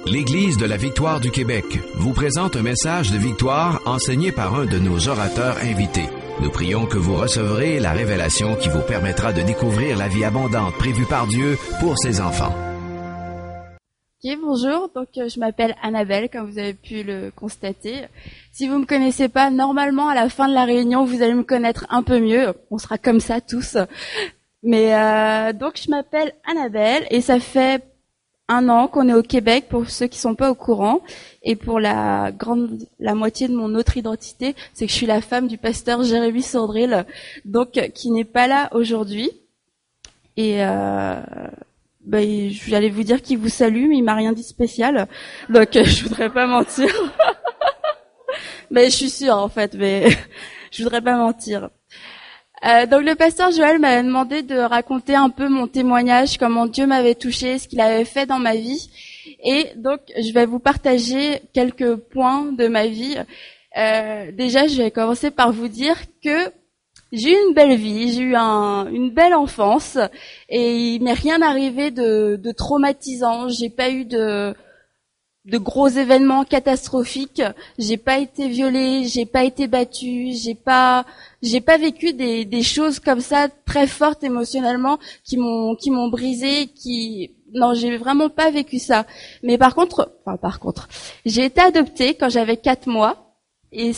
L'Église de la Victoire du Québec vous présente un message de victoire enseigné par un de nos orateurs invités. Nous prions que vous recevrez la révélation qui vous permettra de découvrir la vie abondante prévue par Dieu pour ses enfants. Ok, bonjour, donc je m'appelle Annabelle, comme vous avez pu le constater. Si vous me connaissez pas, normalement à la fin de la réunion, vous allez me connaître un peu mieux. On sera comme ça tous. Mais donc je m'appelle Annabelle et ça fait 1 an qu'on est au Québec pour ceux qui sont pas au courant. Et pour la moitié de mon autre identité, c'est que je suis la femme du pasteur Jérémy Sordrill, donc qui n'est pas là aujourd'hui. Et j'allais vous dire qu'il vous salue, mais il m'a rien dit de spécial, donc je voudrais pas mentir. Mais je suis sûre en fait, mais je voudrais pas mentir. Donc le pasteur Joël m'avait demandé de raconter un peu mon témoignage, comment Dieu m'avait touché, ce qu'il avait fait dans ma vie. Et donc je vais vous partager quelques points de ma vie. Déjà, je vais commencer par vous dire que j'ai eu une belle vie, j'ai eu une belle enfance et il m'est rien arrivé de traumatisant. J'ai pas eu de gros événements catastrophiques. J'ai pas été violée, j'ai pas été battue, j'ai pas vécu des choses comme ça très fortes émotionnellement qui m'ont brisée, non, j'ai vraiment pas vécu ça. Mais par contre, j'ai été adoptée quand j'avais 4 mois et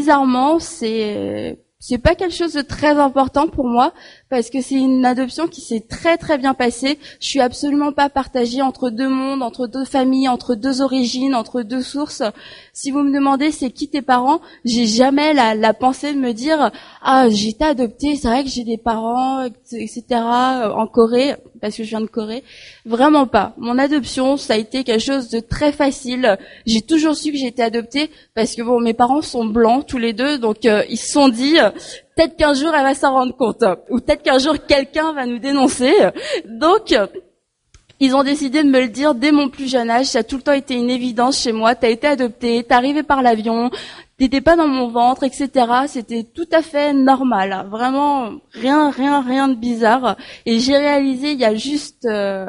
c'est pas quelque chose de très important pour moi parce que c'est une adoption qui s'est très très bien passée. Je suis absolument pas partagée entre 2 mondes, entre 2 familles, entre 2 origines, entre 2 sources. Si vous me demandez c'est qui tes parents, j'ai jamais la pensée de me dire j'ai été adoptée, c'est vrai que j'ai des parents, etc. en Corée parce que je viens de Corée. Vraiment pas. Mon adoption, ça a été quelque chose de très facile. J'ai toujours su que j'étais adoptée parce que mes parents sont blancs tous les deux, donc ils se sont dit peut-être qu'un jour elle va s'en rendre compte, ou peut-être qu'un jour quelqu'un va nous dénoncer. Donc ils ont décidé de me le dire dès mon plus jeune âge. Ça a tout le temps été une évidence chez moi. T'as été adoptée, t'es arrivée par l'avion, t'étais pas dans mon ventre, etc. C'était tout à fait normal. Vraiment rien de bizarre. Et j'ai réalisé il y a juste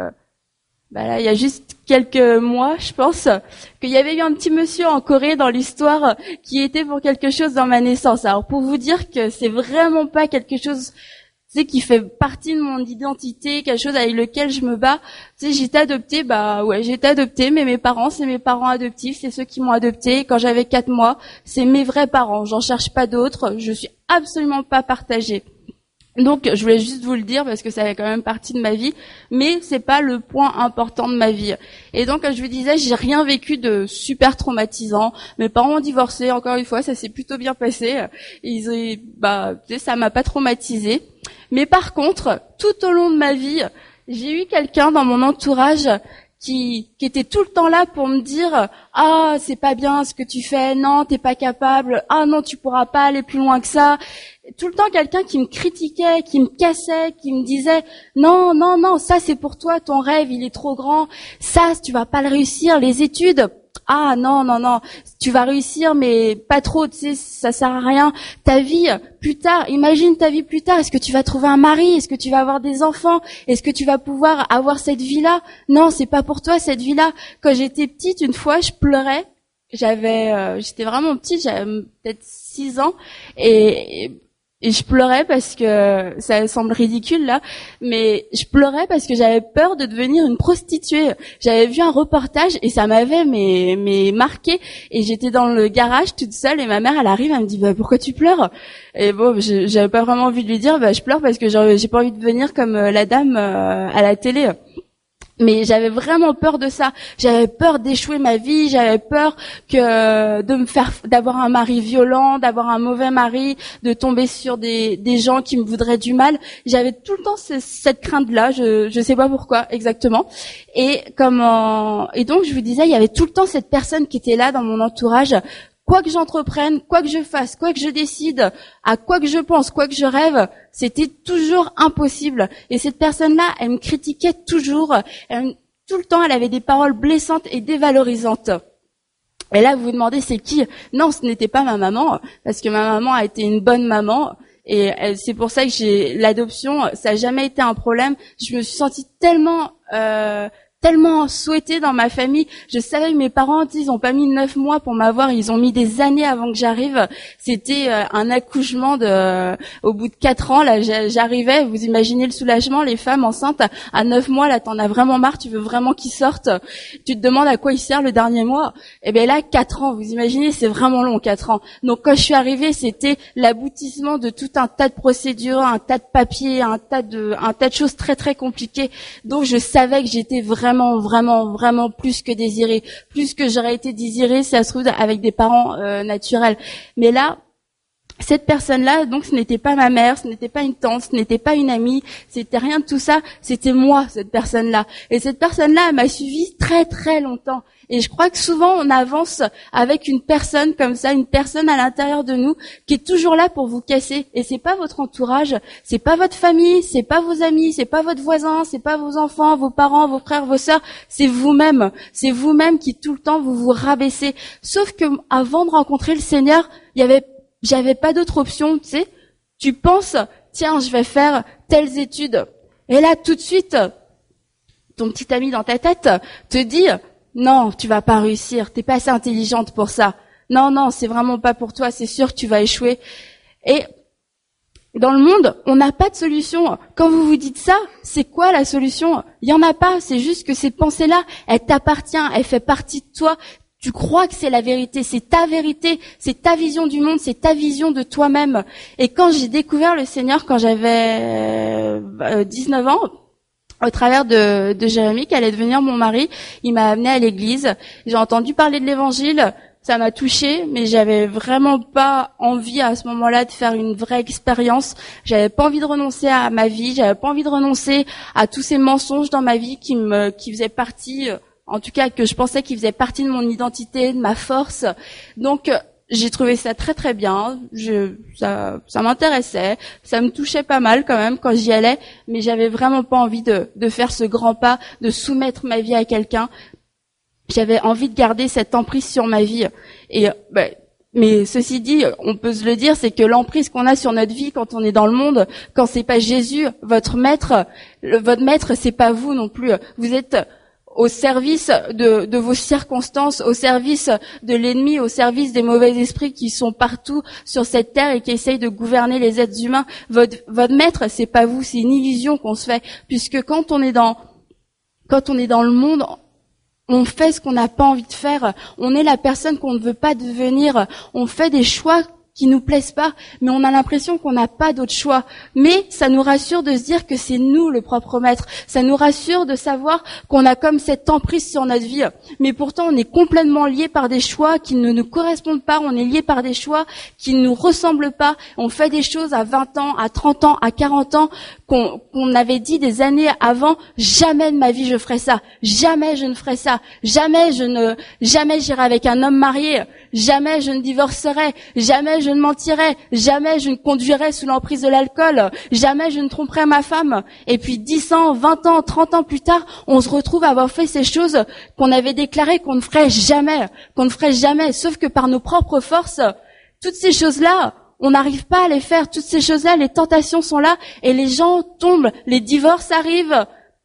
quelques mois, je pense, qu'il y avait eu un petit monsieur en Corée dans l'histoire qui était pour quelque chose dans ma naissance. Alors pour vous dire que c'est vraiment pas quelque chose qui fait partie de mon identité, quelque chose avec lequel je me bats. J'ai été adoptée, j'ai été adoptée, mais mes parents, c'est mes parents adoptifs, c'est ceux qui m'ont adoptée. Quand j'avais 4 mois, c'est mes vrais parents, j'en cherche pas d'autres, je suis absolument pas partagée. Donc, je voulais juste vous le dire parce que ça fait quand même partie de ma vie, mais c'est pas le point important de ma vie. Et donc, comme je vous disais, j'ai rien vécu de super traumatisant. Mes parents ont divorcé, encore une fois, ça s'est plutôt bien passé. Ça m'a pas traumatisée. Mais par contre, tout au long de ma vie, j'ai eu quelqu'un dans mon entourage qui était tout le temps là pour me dire c'est pas bien ce que tu fais, non, t'es pas capable, non, tu pourras pas aller plus loin que ça. Tout le temps quelqu'un qui me critiquait, qui me cassait, qui me disait non, ça c'est pour toi, ton rêve il est trop grand, ça tu vas pas le réussir, les études, non, tu vas réussir mais pas trop, ça sert à rien. Ta vie plus tard, imagine ta vie plus tard, est-ce que tu vas trouver un mari, est-ce que tu vas avoir des enfants, est-ce que tu vas pouvoir avoir cette vie-là? Non, c'est pas pour toi cette vie-là. Quand j'étais petite, une fois, je pleurais. J'étais vraiment petite, j'avais peut-être 6 ans et je pleurais parce que ça semble ridicule là, mais je pleurais parce que j'avais peur de devenir une prostituée. J'avais vu un reportage et ça m'avait marqué et j'étais dans le garage toute seule et ma mère elle arrive, elle me dit pourquoi tu pleures? Et j'avais pas vraiment envie de lui dire je pleure parce que j'ai pas envie de devenir comme la dame à la télé. Mais j'avais vraiment peur de ça. J'avais peur d'échouer ma vie. J'avais peur d'avoir un mari violent, d'avoir un mauvais mari, de tomber sur des gens qui me voudraient du mal. J'avais tout le temps cette crainte-là. Je sais pas pourquoi exactement. Et donc je vous disais, il y avait tout le temps cette personne qui était là dans mon entourage. Quoi que j'entreprenne, quoi que je fasse, quoi que je décide, à quoi que je pense, quoi que je rêve, c'était toujours impossible. Et cette personne-là, elle me critiquait toujours. Tout le temps, elle avait des paroles blessantes et dévalorisantes. Et là, vous vous demandez, c'est qui? Non, ce n'était pas ma maman, parce que ma maman a été une bonne maman. Et c'est pour ça que l'adoption, ça n'a jamais été un problème. Je me suis sentie tellement tellement souhaité dans ma famille. Je savais que mes parents, ils ont pas mis 9 mois pour m'avoir, ils ont mis des années avant que j'arrive. C'était un accouchement au bout de 4 ans, là, j'arrivais, vous imaginez le soulagement, les femmes enceintes, à 9 mois, là, t'en as vraiment marre, tu veux vraiment qu'ils sortent. Tu te demandes à quoi il sert le dernier mois. Et ben là, 4 ans, vous imaginez, c'est vraiment long, 4 ans. Donc quand je suis arrivée, c'était l'aboutissement de tout un tas de procédures, un tas de papiers, un tas de choses très très compliquées. Donc je savais que j'étais vraiment plus que désirée, plus que j'aurais été désirée si ça se trouve avec des parents naturels. Mais là, cette personne-là, donc ce n'était pas ma mère, ce n'était pas une tante, ce n'était pas une amie, c'était rien de tout ça, c'était moi, cette personne-là. Et cette personne-là, elle m'a suivie très très longtemps. Et je crois que souvent on avance avec une personne comme ça, une personne à l'intérieur de nous qui est toujours là pour vous casser. Et c'est pas votre entourage, c'est pas votre famille, c'est pas vos amis, c'est pas votre voisin, c'est pas vos enfants, vos parents, vos frères, vos sœurs, c'est vous-même. C'est vous-même qui tout le temps vous rabaissez. Sauf que avant de rencontrer le Seigneur, j'avais pas d'autre option, tu sais. Tu penses, tiens, je vais faire telles études. Et là, tout de suite, ton petit ami dans ta tête te dit, non, tu vas pas réussir, t'es pas assez intelligente pour ça. Non, c'est vraiment pas pour toi, c'est sûr que tu vas échouer. Et dans le monde, on n'a pas de solution. Quand vous vous dites ça, c'est quoi la solution? Il y en a pas, c'est juste que ces pensées-là, elles t'appartiennent, elles font partie de toi. Tu crois que c'est la vérité, c'est ta vision du monde, c'est ta vision de toi-même. Et quand j'ai découvert le Seigneur, quand j'avais 19 ans, au travers de Jérémie, qui allait devenir mon mari, il m'a amené à l'église. J'ai entendu parler de l'évangile, ça m'a touchée, mais j'avais vraiment pas envie à ce moment-là de faire une vraie expérience. J'avais pas envie de renoncer à ma vie, j'avais pas envie de renoncer à tous ces mensonges dans ma vie qui faisaient partie, en tout cas que je pensais qu'ils faisaient partie de mon identité, de ma force. Donc j'ai trouvé ça très très bien, ça m'intéressait, ça me touchait pas mal quand même quand j'y allais, mais j'avais vraiment pas envie de faire ce grand pas, de soumettre ma vie à quelqu'un. J'avais envie de garder cette emprise sur ma vie. Et mais ceci dit, on peut se le dire, c'est que l'emprise qu'on a sur notre vie quand on est dans le monde, quand c'est pas Jésus, votre maître, c'est pas vous non plus. Vous êtes au service de vos circonstances, au service de l'ennemi, au service des mauvais esprits qui sont partout sur cette terre et qui essayent de gouverner les êtres humains. Votre maître, c'est pas vous, c'est une illusion qu'on se fait, puisque quand on est dans le monde, on fait ce qu'on n'a pas envie de faire, on est la personne qu'on ne veut pas devenir, on fait des choix qui nous plaisent pas, mais on a l'impression qu'on n'a pas d'autre choix. Mais ça nous rassure de se dire que c'est nous le propre maître. Ça nous rassure de savoir qu'on a comme cette emprise sur notre vie. Mais pourtant, on est complètement lié par des choix qui ne nous correspondent pas. On est lié par des choix qui ne nous ressemblent pas. On fait des choses à 20 ans, à 30 ans, à 40 ans qu'on avait dit des années avant. Jamais de ma vie je ferai ça. Jamais je ne ferai ça. Jamais j'irai avec un homme marié. Jamais je ne divorcerai. Jamais je ne mentirai, jamais je ne conduirai sous l'emprise de l'alcool, jamais je ne tromperai ma femme. Et puis 10 ans, 20 ans, 30 ans plus tard, on se retrouve à avoir fait ces choses qu'on avait déclarées qu'on ne ferait jamais, sauf que par nos propres forces, toutes ces choses-là, on n'arrive pas à les faire, toutes ces choses-là, les tentations sont là, et les gens tombent, les divorces arrivent,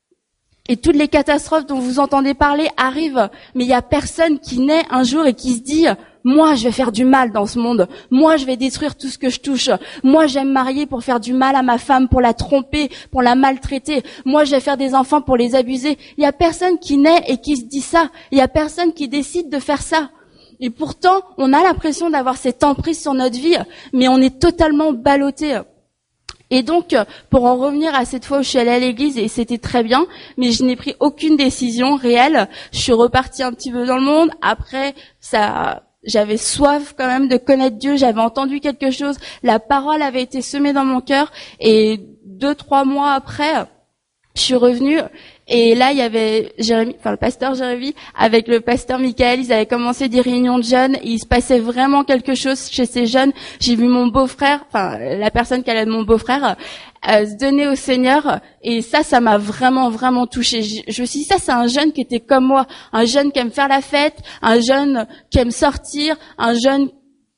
et toutes les catastrophes dont vous entendez parler arrivent, mais il y a personne qui naît un jour et qui se dit moi, je vais faire du mal dans ce monde. Moi, je vais détruire tout ce que je touche. Moi, je vais me marier pour faire du mal à ma femme, pour la tromper, pour la maltraiter. Moi, je vais faire des enfants pour les abuser. Il y a personne qui naît et qui se dit ça. Il y a personne qui décide de faire ça. Et pourtant, on a l'impression d'avoir cette emprise sur notre vie, mais on est totalement ballotté. Et donc, pour en revenir à cette fois où je suis allée à l'église, et c'était très bien, mais je n'ai pris aucune décision réelle. Je suis repartie un petit peu dans le monde. Après, j'avais soif quand même de connaître Dieu, j'avais entendu quelque chose, la parole avait été semée dans mon cœur, et 2-3 mois après, je suis revenue, et là il y avait le pasteur Jérémie, avec le pasteur Michael, ils avaient commencé des réunions de jeunes, et il se passait vraiment quelque chose chez ces jeunes. J'ai vu mon beau-frère, la personne qui allait de mon beau-frère, se donner au Seigneur, et ça m'a vraiment vraiment touchée. Je me suis dit, ça c'est un jeune qui était comme moi, un jeune qui aime faire la fête, un jeune qui aime sortir, un jeune,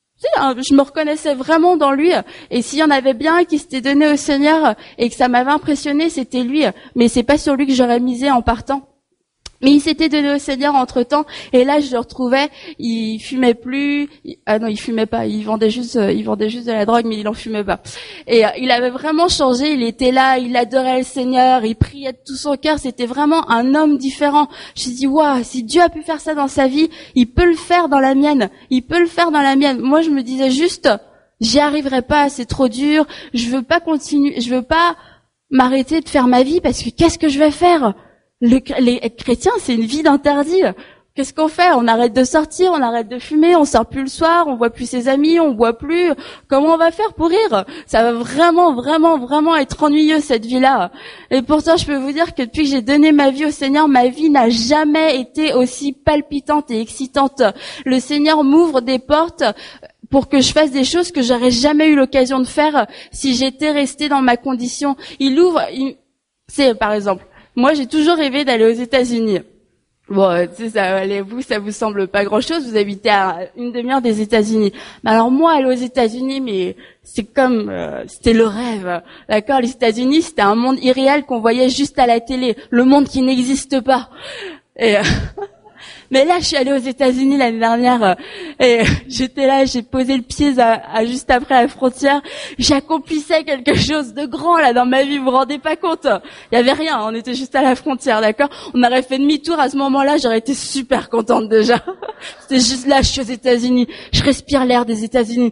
je me reconnaissais vraiment dans lui, et s'il y en avait bien un qui s'était donné au Seigneur et que ça m'avait impressionné, c'était lui, mais c'est pas sur lui que j'aurais misé en partant. Mais il s'était donné au Seigneur entre-temps, et là je le retrouvais, il fumait plus, il fumait pas, il vendait juste de la drogue, mais il en fumait pas. Et il avait vraiment changé, il était là, il adorait le Seigneur, il priait de tout son cœur, c'était vraiment un homme différent. Je me suis dit, waouh, si Dieu a pu faire ça dans sa vie, il peut le faire dans la mienne, Moi je me disais juste, j'y arriverai pas, c'est trop dur, je veux pas m'arrêter de faire ma vie, parce que qu'est-ce que je vais faire? Être chrétien, c'est une vie d'interdit. Qu'est-ce qu'on fait? On arrête de sortir, on arrête de fumer, on sort plus le soir, on voit plus ses amis, on boit plus. Comment on va faire pour rire? Ça va vraiment être ennuyeux, cette vie-là. Et pourtant, je peux vous dire que depuis que j'ai donné ma vie au Seigneur, ma vie n'a jamais été aussi palpitante et excitante. Le Seigneur m'ouvre des portes pour que je fasse des choses que j'aurais jamais eu l'occasion de faire si j'étais restée dans ma condition. Par exemple, moi, j'ai toujours rêvé d'aller aux États-Unis. Bon, ça vous semble pas grand-chose, vous habitez à une demi-heure des États-Unis. Mais alors moi, aller aux États-Unis, mais c'est comme, c'était le rêve, d'accord? Les États-Unis, c'était un monde irréel qu'on voyait juste à la télé, le monde qui n'existe pas. Et mais là, je suis allée aux États-Unis l'année dernière et j'étais là, j'ai posé le pied juste après la frontière. J'accomplissais quelque chose de grand là dans ma vie, vous vous rendez pas compte? Il y avait rien, on était juste à la frontière, d'accord? On aurait fait demi-tour à ce moment-là, j'aurais été super contente déjà. C'était juste là, je suis aux États-Unis, je respire l'air des États-Unis.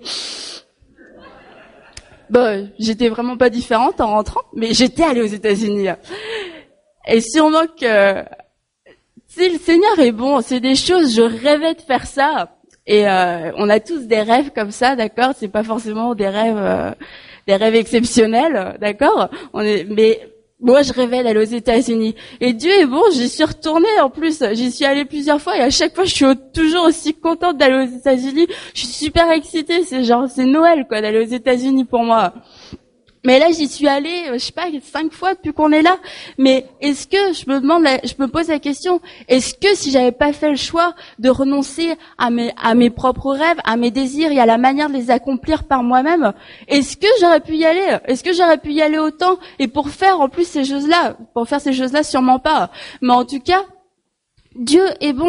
Bon, j'étais vraiment pas différente en rentrant, mais j'étais allée aux États-Unis. Et sûrement que si le Seigneur est bon, c'est des choses, je rêvais de faire ça. Et on a tous des rêves comme ça, d'accord? C'est pas forcément des rêves exceptionnels, d'accord? Mais moi, je rêvais d'aller aux États-Unis. Et Dieu est bon, j'y suis retournée en plus. J'y suis allée plusieurs fois et à chaque fois, je suis toujours aussi contente d'aller aux États-Unis. Je suis super excitée. C'est Noël, quoi, d'aller aux États-Unis pour moi. Mais là, j'y suis allée, je sais pas, 5 fois depuis qu'on est là. Mais est-ce que, je me pose la question, est-ce que si j'avais pas fait le choix de renoncer à mes propres rêves, à mes désirs et à la manière de les accomplir par moi-même, est-ce que j'aurais pu y aller? Est-ce que j'aurais pu y aller autant? Et pour faire, en plus, ces choses-là, sûrement pas. Mais en tout cas, Dieu est bon.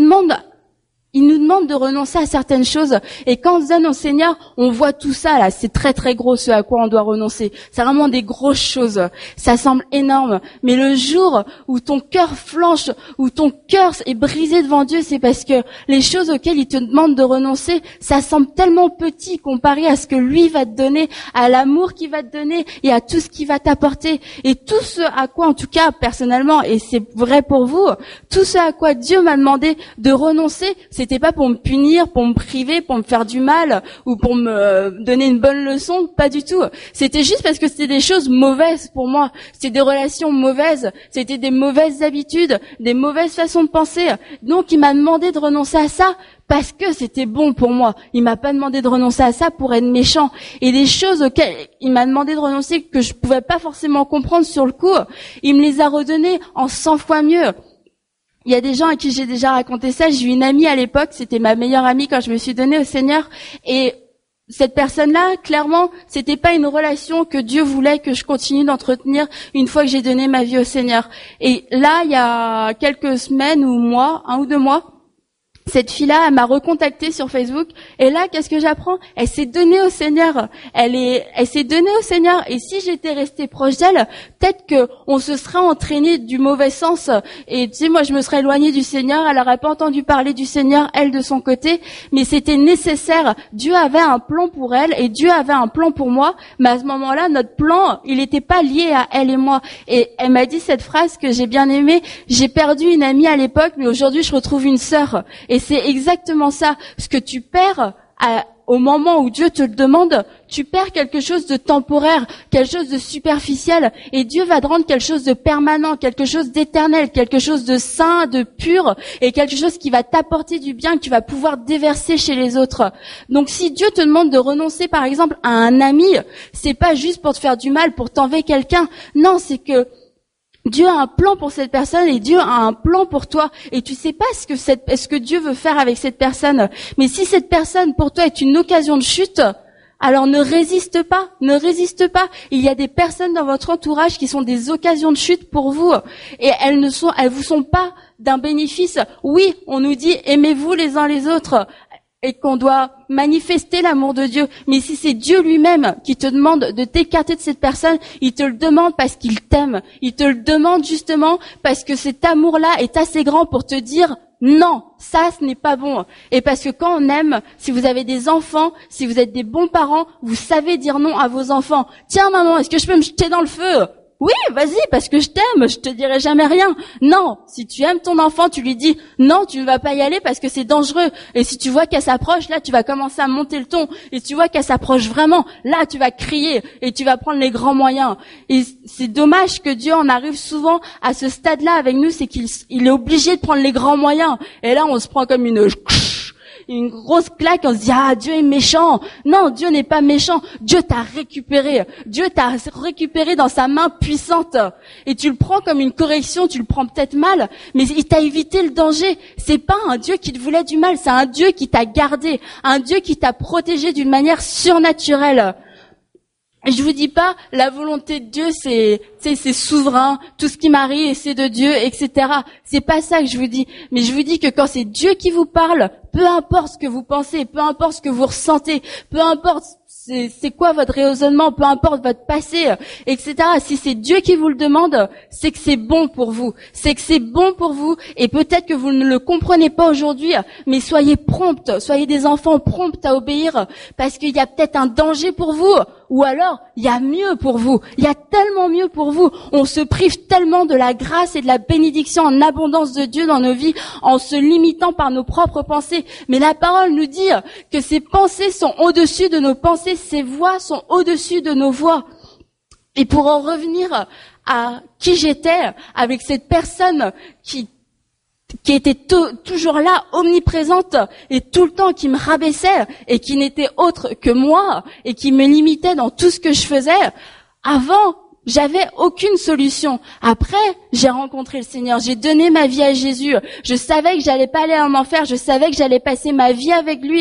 Il nous demande de renoncer à certaines choses. Et quand on se donne au Seigneur, on voit tout ça, là. C'est très, très gros ce à quoi on doit renoncer. C'est vraiment des grosses choses. Ça semble énorme. Mais le jour où ton cœur flanche, où ton cœur est brisé devant Dieu, c'est parce que les choses auxquelles il te demande de renoncer, ça semble tellement petit comparé à ce que lui va te donner, à l'amour qu'il va te donner et à tout ce qu'il va t'apporter. Et tout ce à quoi, en tout cas, personnellement, et c'est vrai pour vous, tout ce à quoi Dieu m'a demandé de renoncer, c'était pas pour me punir, pour me priver, pour me faire du mal ou pour me donner une bonne leçon, pas du tout. C'était juste parce que c'était des choses mauvaises pour moi. C'était des relations mauvaises, c'était des mauvaises habitudes, des mauvaises façons de penser. Donc il m'a demandé de renoncer à ça parce que c'était bon pour moi. Il m'a pas demandé de renoncer à ça pour être méchant. Et des choses auxquelles il m'a demandé de renoncer que je pouvais pas forcément comprendre sur le coup, il me les a redonnées en 100 fois mieux. Il y a des gens à qui j'ai déjà raconté ça. J'ai eu une amie à l'époque, c'était ma meilleure amie quand je me suis donnée au Seigneur. Et cette personne-là, clairement, c'était pas une relation que Dieu voulait que je continue d'entretenir une fois que j'ai donné ma vie au Seigneur. Et là, il y a quelques semaines ou mois, 1 ou 2 mois, cette fille-là, elle m'a recontactée sur Facebook. Et là, qu'est-ce que j'apprends? Elle s'est donnée au Seigneur. Elle s'est donnée au Seigneur. Et si j'étais restée proche d'elle, peut-être que on se serait entraîné du mauvais sens. Et tu sais, moi, je me serais éloignée du Seigneur. Elle n'aurait pas entendu parler du Seigneur, elle, de son côté. Mais c'était nécessaire. Dieu avait un plan pour elle et Dieu avait un plan pour moi. Mais à ce moment-là, notre plan, il n'était pas lié à elle et moi. Et elle m'a dit cette phrase que j'ai bien aimée. J'ai perdu une amie à l'époque, mais aujourd'hui, je retrouve une sœur. Et c'est exactement ça. Ce que tu perds au moment où Dieu te le demande, tu perds quelque chose de temporaire, quelque chose de superficiel. Et Dieu va te rendre quelque chose de permanent, quelque chose d'éternel, quelque chose de saint, de pur, et quelque chose qui va t'apporter du bien, que tu vas pouvoir déverser chez les autres. Donc si Dieu te demande de renoncer, par exemple, à un ami, c'est pas juste pour te faire du mal, pour t'enlever quelqu'un. Non, c'est que Dieu a un plan pour cette personne et Dieu a un plan pour toi. Et tu sais pas ce que Dieu veut faire avec cette personne. Mais si cette personne pour toi est une occasion de chute, Alors ne résiste pas. Il y a des personnes dans votre entourage qui sont des occasions de chute pour vous, et elles vous sont pas d'un bénéfice. Oui, on nous dit aimez-vous les uns les autres, et qu'on doit manifester l'amour de Dieu. Mais si c'est Dieu lui-même qui te demande de t'écarter de cette personne, il te le demande parce qu'il t'aime. Il te le demande justement parce que cet amour-là est assez grand pour te dire non, ça ce n'est pas bon. Et parce que quand on aime, si vous avez des enfants, si vous êtes des bons parents, vous savez dire non à vos enfants. Tiens maman, est-ce que je peux me jeter dans le feu ? Oui, vas-y, parce que je t'aime, je te dirai jamais rien. Non, si tu aimes ton enfant, tu lui dis non, tu ne vas pas y aller parce que c'est dangereux. Et si tu vois qu'elle s'approche, là, tu vas commencer à monter le ton. Et si tu vois qu'elle s'approche vraiment, là, tu vas crier et tu vas prendre les grands moyens. Et c'est dommage que Dieu en arrive souvent à ce stade-là avec nous, c'est qu'il est obligé de prendre les grands moyens. Et là, on se prend comme une grosse claque, on se dit ah Dieu est méchant. Non, Dieu n'est pas méchant. Dieu t'a récupéré. Dieu t'a récupéré dans sa main puissante. Et tu le prends comme une correction, tu le prends peut-être mal, mais il t'a évité le danger. C'est pas un Dieu qui te voulait du mal, c'est un Dieu qui t'a gardé, un Dieu qui t'a protégé d'une manière surnaturelle. Et je vous dis pas, la volonté de Dieu, c'est souverain, tout ce qui m'arrive, c'est de Dieu, etc. C'est pas ça que je vous dis. Mais je vous dis que quand c'est Dieu qui vous parle, peu importe ce que vous pensez, peu importe ce que vous ressentez, peu importe c'est quoi votre raisonnement, peu importe votre passé, etc. Si c'est Dieu qui vous le demande, c'est que c'est bon pour vous. C'est que c'est bon pour vous, et peut-être que vous ne le comprenez pas aujourd'hui, mais soyez promptes, soyez des enfants prompts à obéir, parce qu'il y a peut-être un danger pour vous, ou alors il y a mieux pour vous. Il y a tellement mieux pour vous. On se prive tellement de la grâce et de la bénédiction en abondance de Dieu dans nos vies, en se limitant par nos propres pensées. Mais la parole nous dit que ces pensées sont au-dessus de nos pensées, ces voix sont au-dessus de nos voix. Et pour en revenir à qui j'étais, avec cette personne qui était toujours là, omniprésente, et tout le temps qui me rabaissait, et qui n'était autre que moi, et qui me limitait dans tout ce que je faisais, avant, j'avais aucune solution. Après, j'ai rencontré le Seigneur, j'ai donné ma vie à Jésus, je savais que j'allais pas aller en enfer, je savais que j'allais passer ma vie avec lui.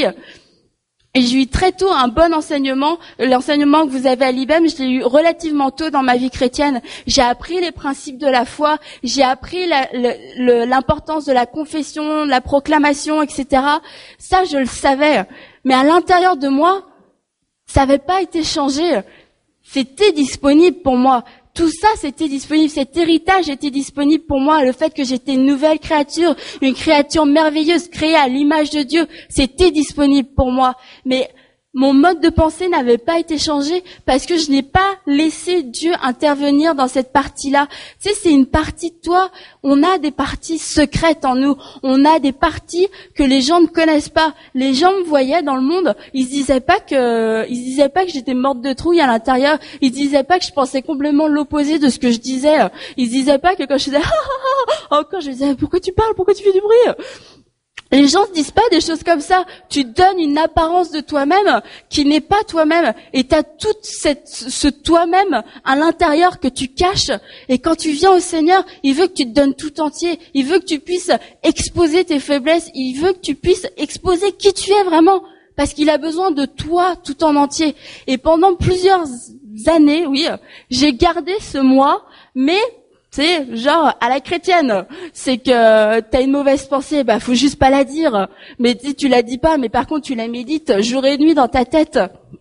Et j'ai eu très tôt un bon enseignement. L'enseignement que vous avez à l'IBEM, je l'ai eu relativement tôt dans ma vie chrétienne. J'ai appris les principes de la foi, j'ai appris l'importance de la confession, de la proclamation, etc. Ça, je le savais. Mais à l'intérieur de moi, ça n'avait pas été changé. C'était disponible pour moi. Tout ça, c'était disponible. Cet héritage était disponible pour moi. Le fait que j'étais une nouvelle créature, une créature merveilleuse, créée à l'image de Dieu, c'était disponible pour moi. Mais mon mode de pensée n'avait pas été changé parce que je n'ai pas laissé Dieu intervenir dans cette partie-là. Tu sais, c'est une partie de toi. On a des parties secrètes en nous. On a des parties que les gens ne connaissent pas. Les gens me voyaient dans le monde. Ils se disaient pas que j'étais morte de trouille à l'intérieur. Ils se disaient pas que je pensais complètement l'opposé de ce que je disais. Ils se disaient pas que quand je disais quand je disais pourquoi tu parles, pourquoi tu fais du bruit. Les gens se disent pas des choses comme ça. Tu donnes une apparence de toi-même qui n'est pas toi-même. Et tu as toute ce toi-même à l'intérieur que tu caches. Et quand tu viens au Seigneur, il veut que tu te donnes tout entier. Il veut que tu puisses exposer tes faiblesses. Il veut que tu puisses exposer qui tu es vraiment. Parce qu'il a besoin de toi tout en entier. Et pendant plusieurs années, oui, j'ai gardé ce moi, mais c'est genre à la chrétienne, c'est que t'as une mauvaise pensée, faut juste pas la dire. Mais tu la dis pas, mais par contre tu la médites jour et nuit dans ta tête.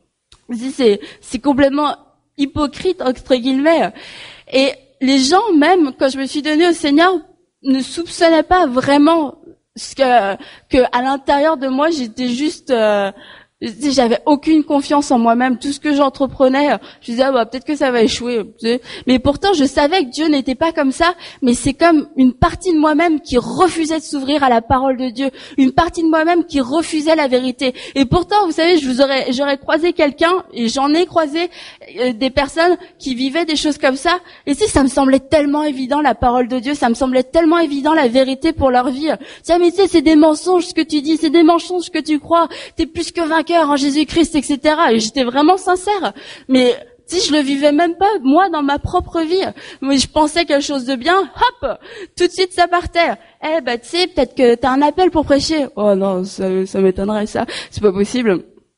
C'est complètement hypocrite entre guillemets. Et les gens, même quand je me suis donnée au Seigneur, ne soupçonnaient pas vraiment que à l'intérieur de moi j'étais juste j'avais aucune confiance en moi-même. Tout ce que j'entreprenais, je disais peut-être que ça va échouer. Mais pourtant, je savais que Dieu n'était pas comme ça. Mais c'est comme une partie de moi-même qui refusait de s'ouvrir à la parole de Dieu. Une partie de moi-même qui refusait la vérité. Et pourtant, vous savez, j'aurais croisé quelqu'un, et j'en ai croisé des personnes qui vivaient des choses comme ça. Et ça me semblait tellement évident la parole de Dieu. Ça me semblait tellement évident la vérité pour leur vie. Tiens, mais c'est des mensonges ce que tu dis, c'est des mensonges ce que tu crois. T'es plus que vainqueur en Jésus-Christ, etc. Et j'étais vraiment sincère. Mais si je le vivais même pas, moi, dans ma propre vie. Mais je pensais quelque chose de bien, hop, tout de suite ça partait. Tu sais, peut-être que t'as un appel pour prêcher. Oh non, ça m'étonnerait ça. C'est pas possible.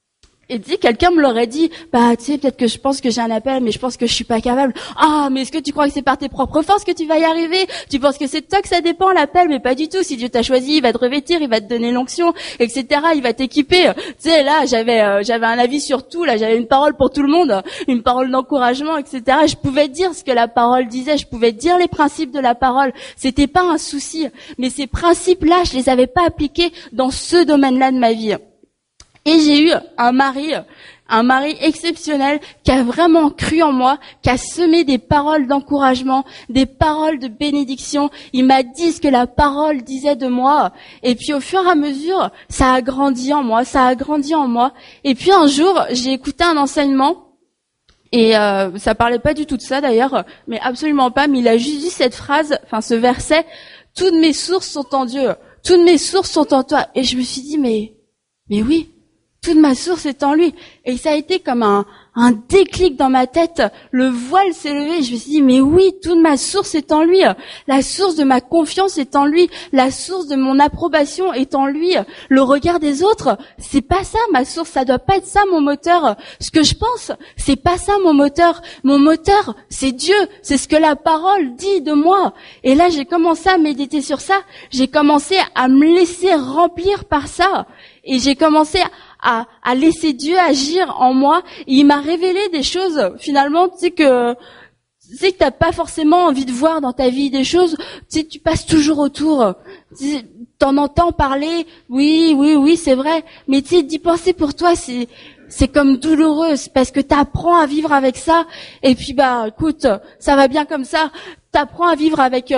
Et quelqu'un me l'aurait dit, bah, tu sais, peut-être que je pense que j'ai un appel, mais je pense que je suis pas capable. Ah, mais est-ce que tu crois que c'est par tes propres forces que tu vas y arriver? Tu penses que c'est de toi que ça dépend, l'appel? Mais pas du tout. Si Dieu t'a choisi, il va te revêtir, il va te donner l'onction, etc. Il va t'équiper. Tu sais, là, j'avais un avis sur tout, là, j'avais une parole pour tout le monde, une parole d'encouragement, etc. Je pouvais dire ce que la parole disait, je pouvais dire les principes de la parole. C'était pas un souci. Mais ces principes-là, je les avais pas appliqués dans ce domaine-là de ma vie. Et j'ai eu un mari exceptionnel qui a vraiment cru en moi, qui a semé des paroles d'encouragement, des paroles de bénédiction. Il m'a dit ce que la parole disait de moi. Et puis au fur et à mesure, ça a grandi en moi. Et puis un jour, j'ai écouté un enseignement. Et ça parlait pas du tout de ça d'ailleurs, mais absolument pas. Mais il a juste dit cette phrase, ce verset, « Toutes mes sources sont en Dieu, toutes mes sources sont en toi. » Et je me suis dit, mais oui. Toute ma source est en lui. Et ça a été comme un déclic dans ma tête. Le voile s'est levé. Je me suis dit, mais oui, toute ma source est en lui. La source de ma confiance est en lui. La source de mon approbation est en lui. Le regard des autres, c'est pas ça ma source. Ça doit pas être ça mon moteur. Ce que je pense, c'est pas ça mon moteur. Mon moteur, c'est Dieu. C'est ce que la parole dit de moi. Et là, j'ai commencé à méditer sur ça. J'ai commencé à me laisser remplir par ça. Et j'ai commencé à laisser Dieu agir en moi. Et il m'a révélé des choses, finalement, tu sais que t'as pas forcément envie de voir dans ta vie des choses, tu sais, tu passes toujours autour. T'en entends parler, oui, c'est vrai. Mais tu sais, d'y penser pour toi, c'est comme douloureux, parce que t'apprends à vivre avec ça. Et puis, écoute, ça va bien comme ça. T'apprends à vivre avec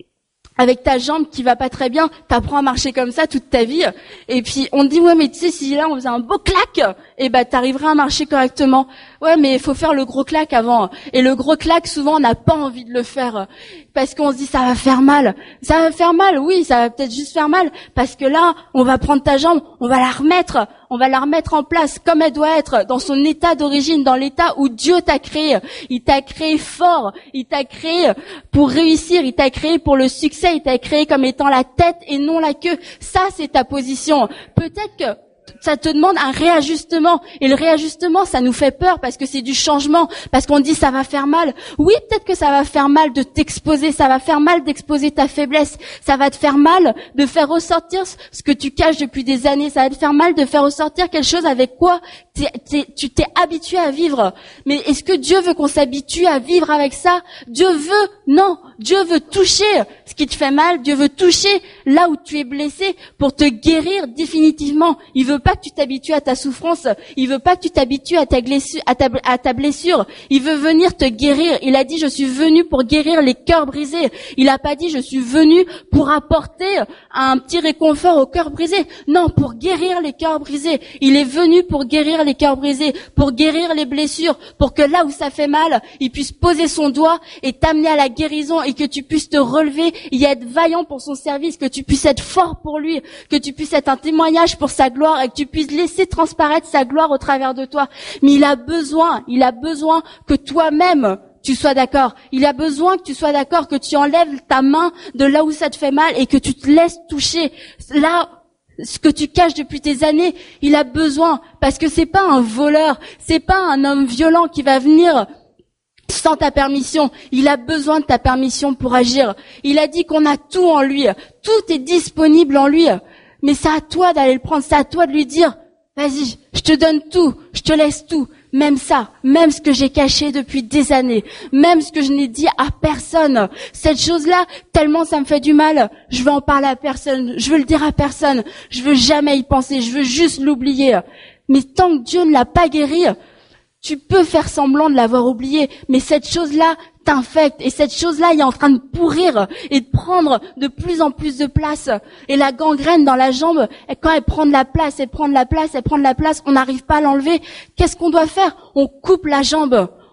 ta jambe qui va pas très bien, t'apprends à marcher comme ça toute ta vie. Et puis on te dit, ouais, mais tu sais, si là on faisait un beau claque, t'arriveras à marcher correctement. Ouais, mais il faut faire le gros claque avant. Et le gros claque, souvent on n'a pas envie de le faire parce qu'on se dit ça va faire mal. Ça va faire mal, oui, ça va peut-être juste faire mal parce que là, on va prendre ta jambe, on va la remettre en place comme elle doit être, dans son état d'origine, dans l'état où Dieu t'a créé. Il t'a créé fort, il t'a créé pour réussir, il t'a créé pour le succès, il t'a créé comme étant la tête et non la queue. Ça, c'est ta position. Peut-être que ça te demande un réajustement. Et le réajustement, ça nous fait peur parce que c'est du changement, parce qu'on dit ça va faire mal. Oui, peut-être que ça va faire mal de t'exposer, ça va faire mal d'exposer ta faiblesse, ça va te faire mal de faire ressortir ce que tu caches depuis des années, ça va te faire mal de faire ressortir quelque chose avec quoi tu t'es habitué à vivre. Mais est-ce que Dieu veut qu'on s'habitue à vivre avec ça? Non. Dieu veut toucher ce qui te fait mal, Dieu veut toucher là où tu es blessé pour te guérir définitivement. Il veut pas que tu t'habitues à ta souffrance, il veut pas que tu t'habitues à ta blessure. Il veut venir te guérir. Il a dit, je suis venu pour guérir les cœurs brisés. Il a pas dit, je suis venu pour apporter un petit réconfort aux cœurs brisés. Non, pour guérir les cœurs brisés. Il est venu pour guérir les cœurs brisés, pour guérir les blessures, pour que là où ça fait mal, il puisse poser son doigt et t'amener à la guérison et que tu puisses te relever et être vaillant pour son service, que tu puisses être fort pour lui, que tu puisses être un témoignage pour sa gloire et que tu puisses laisser transparaître sa gloire au travers de toi. Mais il a besoin que toi-même tu sois d'accord. Il a besoin que tu sois d'accord, que tu enlèves ta main de là où ça te fait mal et que tu te laisses toucher. Là, ce que tu caches depuis tes années, il a besoin, parce que c'est pas un voleur, c'est pas un homme violent qui va venir sans ta permission. Il a besoin de ta permission pour agir. Il a dit qu'on a tout en lui. Tout est disponible en lui. Mais c'est à toi d'aller le prendre, c'est à toi de lui dire, vas-y, je te donne tout, je te laisse tout. Même ça, même ce que j'ai caché depuis des années, même ce que je n'ai dit à personne. Cette chose-là, tellement ça me fait du mal, je veux en parler à personne, je veux le dire à personne, je veux jamais y penser, je veux juste l'oublier. Mais tant que Dieu ne l'a pas guéri, tu peux faire semblant de l'avoir oublié, mais cette chose-là t'infecte et cette chose-là est en train de pourrir et de prendre de plus en plus de place. Et la gangrène dans la jambe, quand elle prend de la place, on n'arrive pas à l'enlever. Qu'est-ce qu'on doit faire? On coupe la jambe.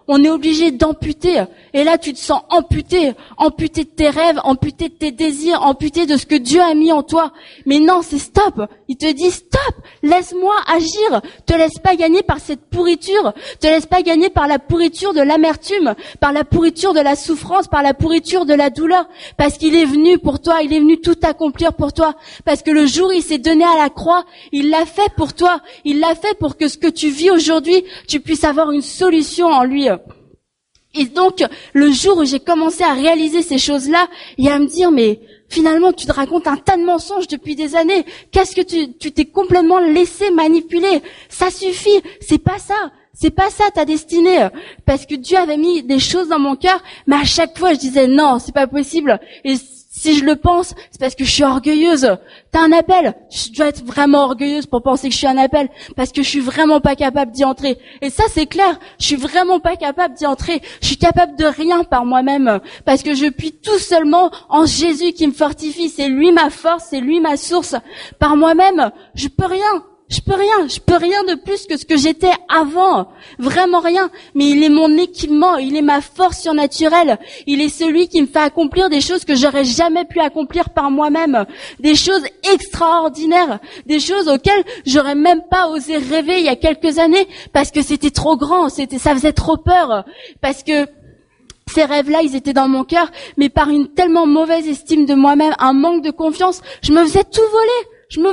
on est obligé d'amputer. Et là, tu te sens amputé de tes rêves, amputé de tes désirs, amputé de ce que Dieu a mis en toi. Mais non, c'est stop. Il te dit stop, laisse-moi agir. Te laisse pas gagner par cette pourriture. Te laisse pas gagner par la pourriture de l'amertume, par la pourriture de la souffrance, par la pourriture de la douleur. Parce qu'il est venu pour toi, il est venu tout accomplir pour toi. Parce que le jour où il s'est donné à la croix, il l'a fait pour toi. Il l'a fait pour que ce que tu vis aujourd'hui, tu puisses avoir une solution en lui. Et donc, le jour où j'ai commencé à réaliser ces choses-là, et à me dire, mais finalement, tu te racontes un tas de mensonges depuis des années. Qu'est-ce que tu t'es complètement laissé manipuler? Ça suffit, c'est pas ça ta destinée. Parce que Dieu avait mis des choses dans mon cœur, mais à chaque fois, je disais, non, c'est pas possible. Et si je le pense, c'est parce que je suis orgueilleuse. T'as un appel, je dois être vraiment orgueilleuse pour penser que je suis un appel, parce que je suis vraiment pas capable d'y entrer. Et ça, c'est clair, je suis vraiment pas capable d'y entrer. Je suis capable de rien par moi-même, parce que je puis tout seulement en Jésus qui me fortifie. C'est lui ma force, c'est lui ma source. Par moi-même, je peux rien de plus que ce que j'étais avant, vraiment rien, mais il est mon équipement, il est ma force surnaturelle, il est celui qui me fait accomplir des choses que j'aurais jamais pu accomplir par moi-même, des choses extraordinaires, des choses auxquelles j'aurais même pas osé rêver il y a quelques années, parce que c'était trop grand, ça faisait trop peur, parce que ces rêves-là, ils étaient dans mon cœur, mais par une tellement mauvaise estime de moi-même, un manque de confiance, je me faisais tout voler.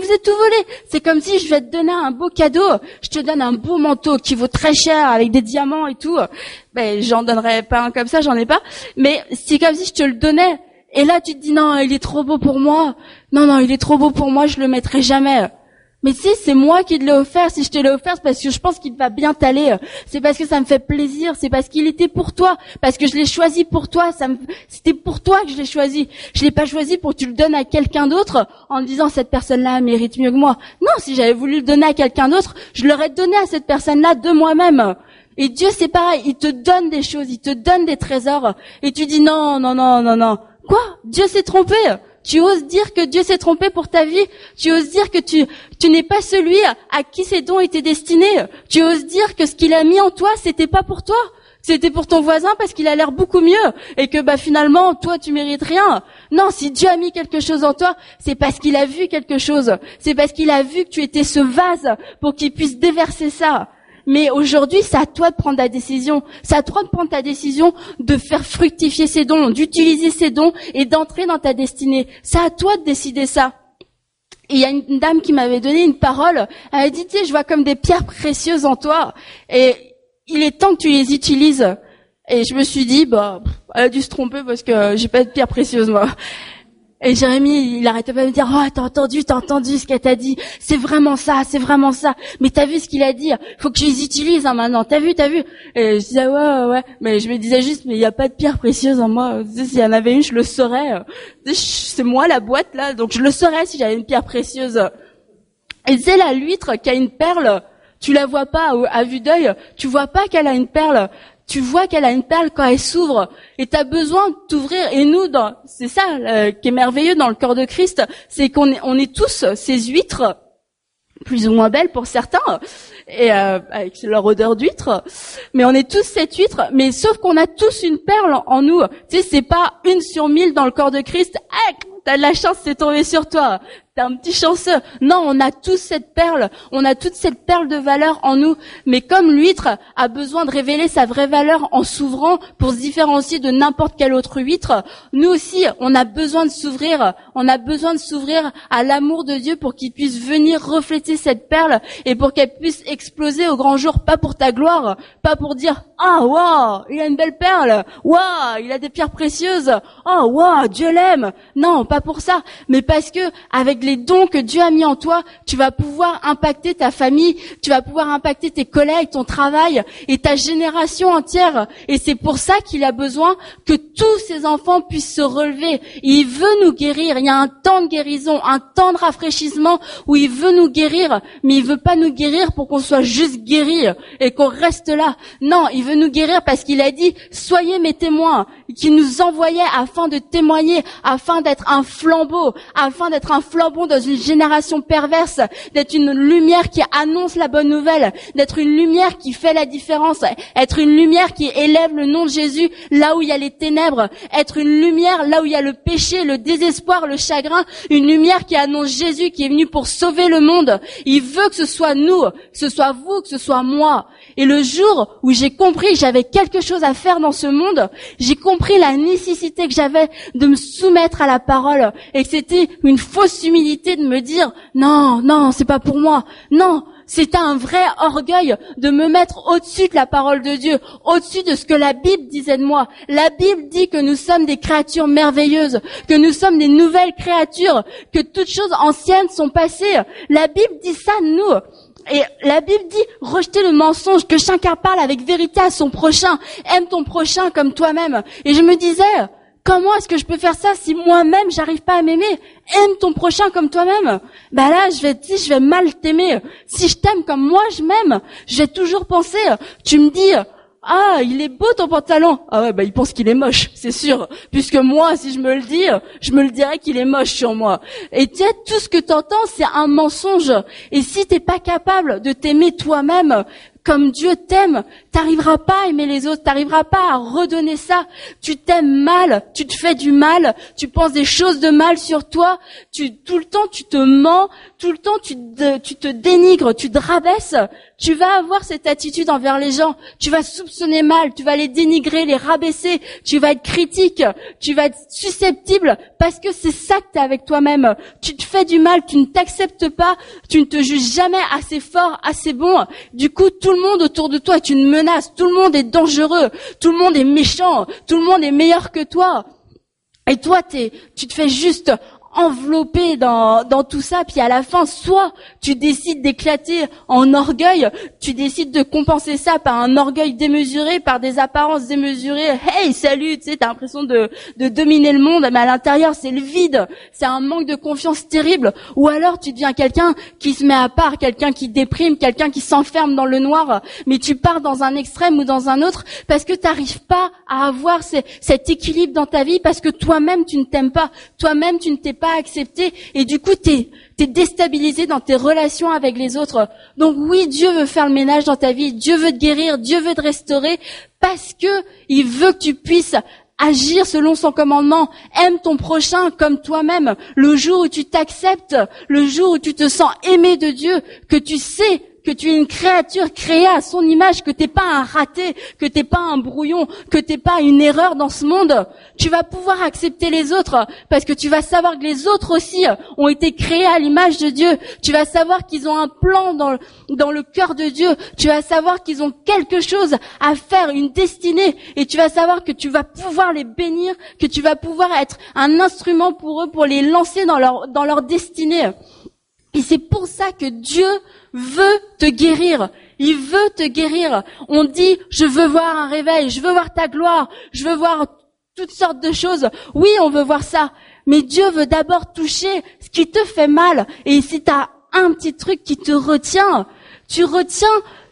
C'est comme si je vais te donner un beau cadeau, je te donne un beau manteau qui vaut très cher avec des diamants et tout. Ben, j'en donnerais pas un comme ça, j'en ai pas. Mais c'est comme si je te le donnais. Et là, tu te dis non, il est trop beau pour moi. Non, il est trop beau pour moi, je le mettrai jamais. Mais tu sais, c'est moi qui te l'ai offert. Si je te l'ai offert, c'est parce que je pense qu'il va bien t'aller. C'est parce que ça me fait plaisir. C'est parce qu'il était pour toi. Parce que je l'ai choisi pour toi. C'était pour toi que je l'ai choisi. Je l'ai pas choisi pour que tu le donnes à quelqu'un d'autre en disant cette personne-là mérite mieux que moi. Non, si j'avais voulu le donner à quelqu'un d'autre, je l'aurais donné à cette personne-là de moi-même. Et Dieu, c'est pareil. Il te donne des choses. Il te donne des trésors. Et tu dis non. Quoi? Dieu s'est trompé? Tu oses dire que Dieu s'est trompé pour ta vie? Tu oses dire que tu n'es pas celui à qui ces dons étaient destinés? Tu oses dire que ce qu'il a mis en toi, c'était pas pour toi? C'était pour ton voisin parce qu'il a l'air beaucoup mieux et que finalement toi tu mérites rien? Non, si Dieu a mis quelque chose en toi, c'est parce qu'il a vu quelque chose. C'est parce qu'il a vu que tu étais ce vase pour qu'il puisse déverser ça. Mais aujourd'hui, c'est à toi de prendre ta décision. C'est à toi de prendre ta décision de faire fructifier ces dons, d'utiliser ces dons et d'entrer dans ta destinée. C'est à toi de décider ça. Et il y a une dame qui m'avait donné une parole. Elle a dit, tu sais, je vois comme des pierres précieuses en toi. Et il est temps que tu les utilises. Et je me suis dit, elle a dû se tromper parce que j'ai pas de pierres précieuses, moi. Et Jérémie, il arrêtait pas de me dire, oh, t'as entendu ce qu'elle t'a dit. C'est vraiment ça. Mais t'as vu ce qu'il a dit? Faut que je les utilise, maintenant. T'as vu? Et je disais, ouais. Mais je me disais juste, mais il y a pas de pierre précieuse en moi. Tu sais, s'il y en avait une, je le saurais. C'est moi la boîte, là. Donc je le saurais si j'avais une pierre précieuse. Et tu sais, l'huître qui a une perle, tu la vois pas à vue d'œil. Tu vois pas qu'elle a une perle. Tu vois qu'elle a une perle quand elle s'ouvre et t'as besoin de t'ouvrir. Et nous, c'est ça qui est merveilleux dans le corps de Christ, c'est qu'on est tous ces huîtres, plus ou moins belles pour certains, et avec leur odeur d'huître. Mais on est tous cette huître, mais sauf qu'on a tous une perle en nous. Tu sais, c'est pas 1 sur 1000 dans le corps de Christ. T'as de la chance, c'est tombé sur toi. T'es un petit chanceux. Non, on a tous cette perle. On a toute cette perle de valeur en nous. Mais comme l'huître a besoin de révéler sa vraie valeur en s'ouvrant pour se différencier de n'importe quelle autre huître, nous aussi, on a besoin de s'ouvrir. On a besoin de s'ouvrir à l'amour de Dieu pour qu'il puisse venir refléter cette perle et pour qu'elle puisse exploser au grand jour, pas pour ta gloire, pas pour dire « Ah, waouh, il a une belle perle. Waouh, il a des pierres précieuses. Oh, waouh, Dieu l'aime. » Non, pas pour ça, mais parce que avec les dons que Dieu a mis en toi, tu vas pouvoir impacter ta famille, tu vas pouvoir impacter tes collègues, ton travail et ta génération entière. Et c'est pour ça qu'il a besoin que tous ces enfants puissent se relever. Il veut nous guérir. Il y a un temps de guérison, un temps de rafraîchissement où il veut nous guérir, mais il veut pas nous guérir pour qu'on soit juste guéris et qu'on reste là. Non, il veut nous guérir parce qu'il a dit, soyez mes témoins. qui nous envoyait afin de témoigner, afin d'être un flambeau dans une génération perverse, d'être une lumière qui annonce la bonne nouvelle, d'être une lumière qui fait la différence, être une lumière qui élève le nom de Jésus là où il y a les ténèbres, être une lumière là où il y a le péché, le désespoir, le chagrin, une lumière qui annonce Jésus qui est venu pour sauver le monde. Il veut que ce soit nous, que ce soit vous, que ce soit moi. Et le jour où j'ai compris que j'avais quelque chose à faire dans ce monde, j'ai compris la nécessité que j'avais de me soumettre à la parole et que c'était une fausse humilité de me dire non, c'est pas pour moi. Non, c'était un vrai orgueil de me mettre au-dessus de la parole de Dieu, au-dessus de ce que la Bible disait de moi. La Bible dit que nous sommes des créatures merveilleuses, que nous sommes des nouvelles créatures, que toutes choses anciennes sont passées. La Bible dit ça de nous. Et la Bible dit, rejetez le mensonge, que chacun parle avec vérité à son prochain. Aime ton prochain comme toi-même. Et je me disais, comment est-ce que je peux faire ça si moi-même j'arrive pas à m'aimer? Aime ton prochain comme toi-même. Bah là, je vais mal t'aimer. Si je t'aime comme moi je m'aime, je vais toujours penser, tu me dis, ah, il est beau ton pantalon. Ah ouais, il pense qu'il est moche, c'est sûr. Puisque moi, si je me le dis, je me le dirais qu'il est moche sur moi. Et tu sais, tout ce que t'entends, c'est un mensonge. Et si t'es pas capable de t'aimer toi-même, comme Dieu t'aime, t'arriveras pas à aimer les autres, t'arriveras pas à redonner ça. Tu t'aimes mal, tu te fais du mal, tu penses des choses de mal sur toi, tout le temps tu te mens, tout le temps tu te dénigres, tu te rabaisses. Tu vas avoir cette attitude envers les gens, tu vas soupçonner mal, tu vas les dénigrer, les rabaisser, tu vas être critique, tu vas être susceptible parce que c'est ça que t'es avec toi-même. Tu te fais du mal, tu ne t'acceptes pas, tu ne te juges jamais assez fort, assez bon. Du coup, tout le monde autour de toi est une menace, tout le monde est dangereux, tout le monde est méchant, tout le monde est meilleur que toi. Et toi, tu te fais juste enveloppé dans tout ça, puis à la fin, soit tu décides d'éclater en orgueil, tu décides de compenser ça par un orgueil démesuré, par des apparences démesurées. Hey, salut, tu sais, t'as l'impression de dominer le monde, mais à l'intérieur, c'est le vide, c'est un manque de confiance terrible. Ou alors, tu deviens quelqu'un qui se met à part, quelqu'un qui déprime, quelqu'un qui s'enferme dans le noir, mais tu pars dans un extrême ou dans un autre parce que t'arrives pas à avoir cet équilibre dans ta vie, parce que toi-même, tu ne t'aimes pas, toi-même, tu ne t'es pas accepté, et du coup t'es déstabilisé dans tes relations avec les autres. Donc oui, Dieu veut faire le ménage dans ta vie, Dieu veut te guérir, Dieu veut te restaurer, parce que il veut que tu puisses agir selon son commandement. Aime ton prochain comme toi-même. Le jour où tu t'acceptes, le jour où tu te sens aimé de Dieu, que tu sais que tu es une créature créée à son image, que t'es pas un raté, que t'es pas un brouillon, que t'es pas une erreur dans ce monde, tu vas pouvoir accepter les autres, parce que tu vas savoir que les autres aussi ont été créés à l'image de Dieu. Tu vas savoir qu'ils ont un plan dans le cœur de Dieu. Tu vas savoir qu'ils ont quelque chose à faire, une destinée, et tu vas savoir que tu vas pouvoir les bénir, que tu vas pouvoir être un instrument pour eux, pour les lancer dans leur destinée. Et c'est pour ça que Dieu veut te guérir. Il veut te guérir. On dit, je veux voir un réveil, je veux voir ta gloire, je veux voir toutes sortes de choses. Oui, on veut voir ça. Mais Dieu veut d'abord toucher ce qui te fait mal. Et si t'as un petit truc qui te retient, tu retiens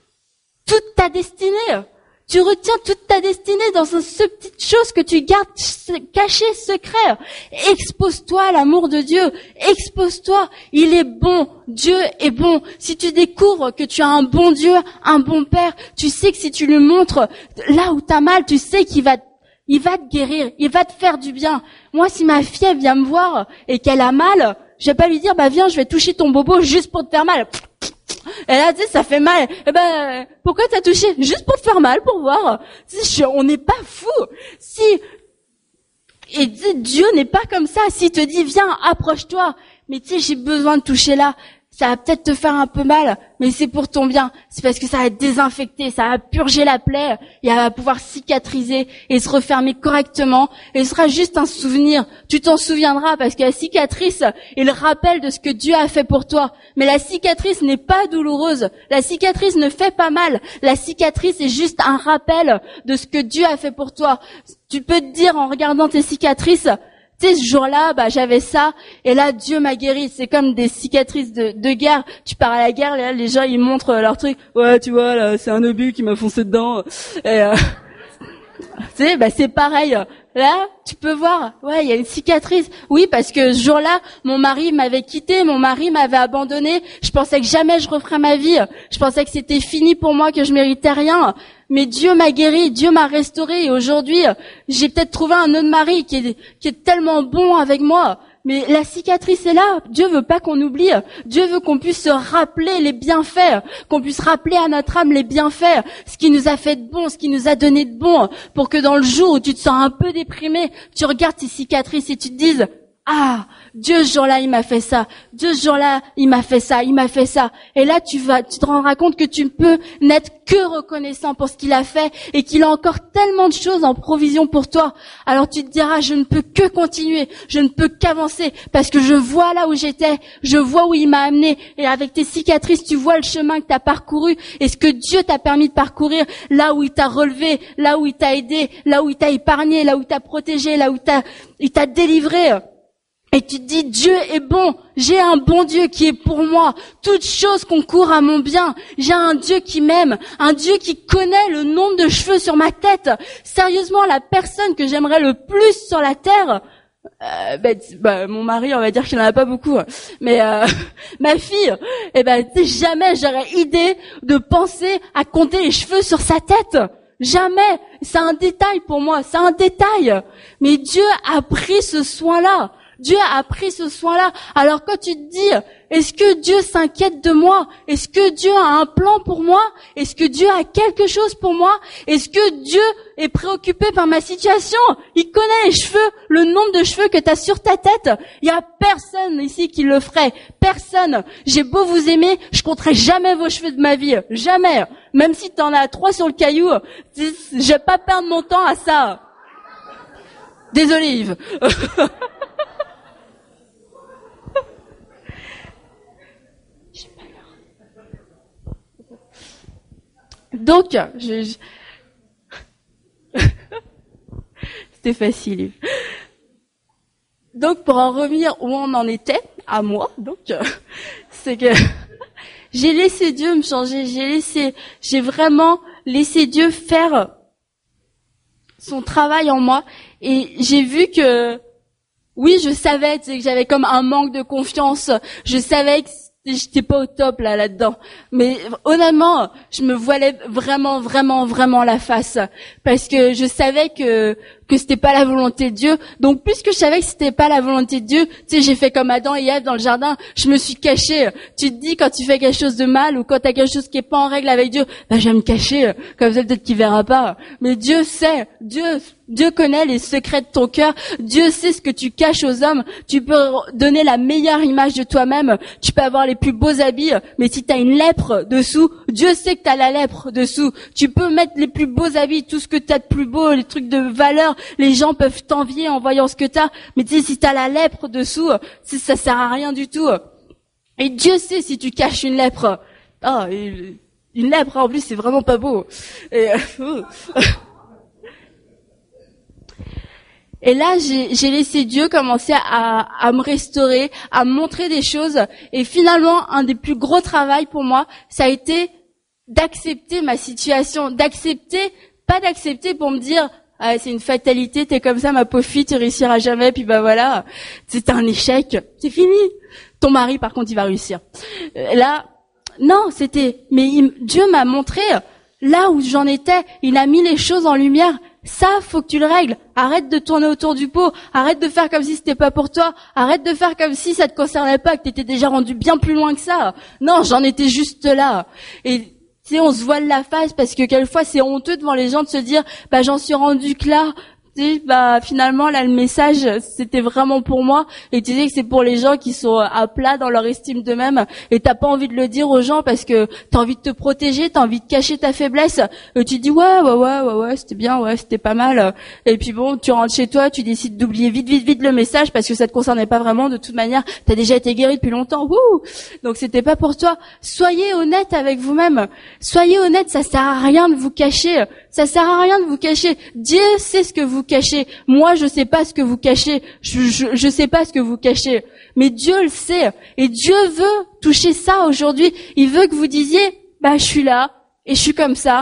toute ta destinée. Tu retiens toute ta destinée dans ce petite chose que tu gardes cachée, secret. Expose-toi à l'amour de Dieu. Expose-toi. Il est bon. Dieu est bon. Si tu découvres que tu as un bon Dieu, un bon Père, tu sais que si tu lui montres là où t'as mal, tu sais qu'il va te guérir. Il va te faire du bien. Moi, si ma fille vient me voir et qu'elle a mal, je vais pas lui dire, viens, je vais toucher ton bobo juste pour te faire mal. Et là, tu sais, ça fait mal. Pourquoi t'as touché? Juste pour te faire mal, pour voir. On n'est pas fou. Et Dieu n'est pas comme ça. S'il te dit, viens, approche-toi. Mais tu sais, j'ai besoin de toucher là. Ça va peut-être te faire un peu mal, mais c'est pour ton bien. C'est parce que ça va désinfecter, ça va purger la plaie, et elle va pouvoir cicatriser et se refermer correctement. Et ce sera juste un souvenir. Tu t'en souviendras parce que la cicatrice est le rappel de ce que Dieu a fait pour toi. Mais la cicatrice n'est pas douloureuse. La cicatrice ne fait pas mal. La cicatrice est juste un rappel de ce que Dieu a fait pour toi. Tu peux te dire en regardant tes cicatrices, tu sais, ce jour-là, j'avais ça, et là, Dieu m'a guéri. C'est comme des cicatrices de guerre. Tu pars à la guerre, là, les gens, ils montrent leur truc. Ouais, tu vois, là, c'est un obus qui m'a foncé dedans. Et, tu sais, c'est pareil. là, tu peux voir, ouais, il y a une cicatrice. Oui, parce que ce jour-là, mon mari m'avait quitté, mon mari m'avait abandonné. Je pensais que jamais je referais ma vie. Je pensais que c'était fini pour moi, que je méritais rien. Mais Dieu m'a guéri, Dieu m'a restauré. Et aujourd'hui, j'ai peut-être trouvé un autre mari qui est tellement bon avec moi. Mais la cicatrice est là. Dieu veut pas qu'on oublie. Dieu veut qu'on puisse se rappeler les bienfaits, qu'on puisse rappeler à notre âme les bienfaits, ce qui nous a fait de bon, ce qui nous a donné de bon, pour que dans le jour où tu te sens un peu déprimé, tu regardes ces cicatrices et tu te dises: ah, Dieu ce jour-là, il m'a fait ça. Dieu ce jour-là, il m'a fait ça, il m'a fait ça. Et là, tu te rendras compte que tu ne peux n'être que reconnaissant pour ce qu'il a fait et qu'il a encore tellement de choses en provision pour toi. Alors tu te diras: je ne peux que continuer, je ne peux qu'avancer parce que je vois là où j'étais, je vois où il m'a amené. Et avec tes cicatrices, tu vois le chemin que tu as parcouru et ce que Dieu t'a permis de parcourir, là où il t'a relevé, là où il t'a aidé, là où il t'a épargné, là où il t'a protégé, là où il t'a délivré. Et tu te dis: Dieu est bon, j'ai un bon Dieu qui est pour moi, toute chose concourt à mon bien, j'ai un Dieu qui m'aime, un Dieu qui connaît le nombre de cheveux sur ma tête. Sérieusement, la personne que j'aimerais le plus sur la terre, mon mari, on va dire qu'il n'en a pas beaucoup, mais ma fille, jamais j'aurais idée de penser à compter les cheveux sur sa tête. Jamais. C'est un détail pour moi, c'est un détail. Mais Dieu a pris ce soin-là. Dieu a pris ce soin-là. Alors quand tu te dis: est-ce que Dieu s'inquiète de moi? Est-ce que Dieu a un plan pour moi? Est-ce que Dieu a quelque chose pour moi? Est-ce que Dieu est préoccupé par ma situation? Il connaît les cheveux, le nombre de cheveux que tu as sur ta tête. Il y a personne ici qui le ferait. Personne. J'ai beau vous aimer, je compterai jamais vos cheveux de ma vie. Jamais. Même si tu en as 3 sur le caillou, je vais pas perdre mon temps à ça. Désolé Yves. Donc, c'était facile. Donc, pour en revenir où on en était, à moi, c'est que j'ai laissé Dieu me changer, j'ai vraiment laissé Dieu faire son travail en moi, et j'ai vu que, oui, je savais, que j'avais comme un manque de confiance, je savais que j'étais pas au top là-dedans, mais honnêtement, je me voilais vraiment la face, parce que je savais que c'était pas la volonté de Dieu. Donc puisque je savais que c'était pas la volonté de Dieu, j'ai fait comme Adam et Ève dans le jardin, je me suis cachée. Tu te dis, quand tu fais quelque chose de mal ou quand tu as quelque chose qui est pas en règle avec Dieu, je vais me cacher, comme ça peut-être qu'il verra pas. Mais Dieu sait, Dieu connaît les secrets de ton cœur. Dieu sait ce que tu caches aux hommes. Tu peux donner la meilleure image de toi-même. Tu peux avoir les plus beaux habits, mais si tu as une lèpre dessous, Dieu sait que tu as la lèpre dessous. Tu peux mettre les plus beaux habits, tout ce que tu as de plus beau, les trucs de valeur, les gens peuvent t'envier en voyant ce que tu as. Mais tu sais, si tu as la lèpre dessous, ça sert à rien du tout. Et Dieu sait si tu caches une lèpre. Une lèpre, en plus, c'est vraiment pas beau. Et là, j'ai laissé Dieu commencer à me restaurer, à me montrer des choses. Et finalement, un des plus gros travaux pour moi, ça a été d'accepter ma situation, pas d'accepter pour me dire: ah, c'est une fatalité, t'es comme ça, ma pauvre fille, tu réussiras jamais, puis voilà, c'est un échec, c'est fini. Ton mari, par contre, il va réussir. Là, non, Dieu m'a montré là où j'en étais, il a mis les choses en lumière. Ça, faut que tu le règles. Arrête de tourner autour du pot. Arrête de faire comme si c'était pas pour toi. Arrête de faire comme si ça te concernait pas, que t'étais déjà rendu bien plus loin que ça. Non, j'en étais juste là. Et tu sais, on se voile la face parce que quelquefois c'est honteux devant les gens de se dire: j'en suis rendu que là. Tu sais, finalement là le message c'était vraiment pour moi, et tu sais que c'est pour les gens qui sont à plat dans leur estime d'eux-mêmes, et t'as pas envie de le dire aux gens parce que t'as envie de te protéger, t'as envie de cacher ta faiblesse, et tu dis ouais c'était bien, ouais c'était pas mal, et puis bon tu rentres chez toi, tu décides d'oublier vite le message parce que ça te concernait pas vraiment, de toute manière t'as déjà été guéri depuis longtemps, donc c'était pas pour toi. Soyez honnête avec vous-même, soyez honnête, ça sert à rien de vous cacher, ça sert à rien de vous cacher. Dieu sait ce que vous cachez. Moi, je sais pas ce que vous cachez. Je sais pas ce que vous cachez. Mais Dieu le sait. Et Dieu veut toucher ça aujourd'hui. Il veut que vous disiez: je suis là, et je suis comme ça.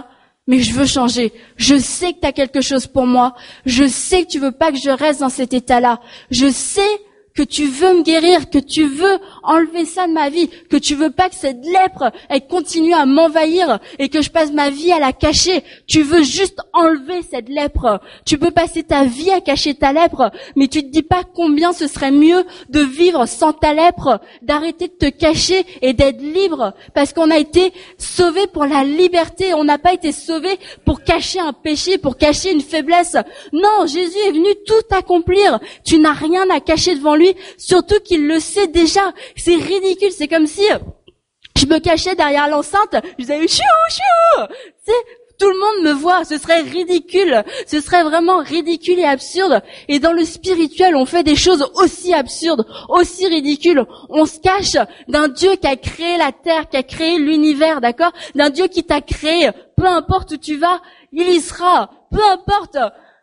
mais je veux changer. Je sais que tu as quelque chose pour moi. Je sais que tu veux pas que je reste dans cet état-là. Je sais que tu veux me guérir, que tu veux enlever ça de ma vie, que tu veux pas que cette lèpre, elle continue à m'envahir et que je passe ma vie à la cacher. Tu veux juste enlever cette lèpre. Tu peux passer ta vie à cacher ta lèpre, mais tu te dis pas combien ce serait mieux de vivre sans ta lèpre, d'arrêter de te cacher et d'être libre, parce qu'on a été sauvés pour la liberté. On n'a pas été sauvés pour cacher un péché, pour cacher une faiblesse. Non, Jésus est venu tout accomplir. Tu n'as rien à cacher devant lui. Surtout qu'il le sait déjà. C'est ridicule. C'est comme si je me cachais derrière l'enceinte. Je disais chou. Tu sais, tout le monde me voit. Ce serait ridicule. Ce serait vraiment ridicule et absurde. Et dans le spirituel, on fait des choses aussi absurdes, aussi ridicules. On se cache d'un Dieu qui a créé la terre, qui a créé l'univers, d'accord? D'un Dieu qui t'a créé. Peu importe où tu vas, il y sera. Peu importe.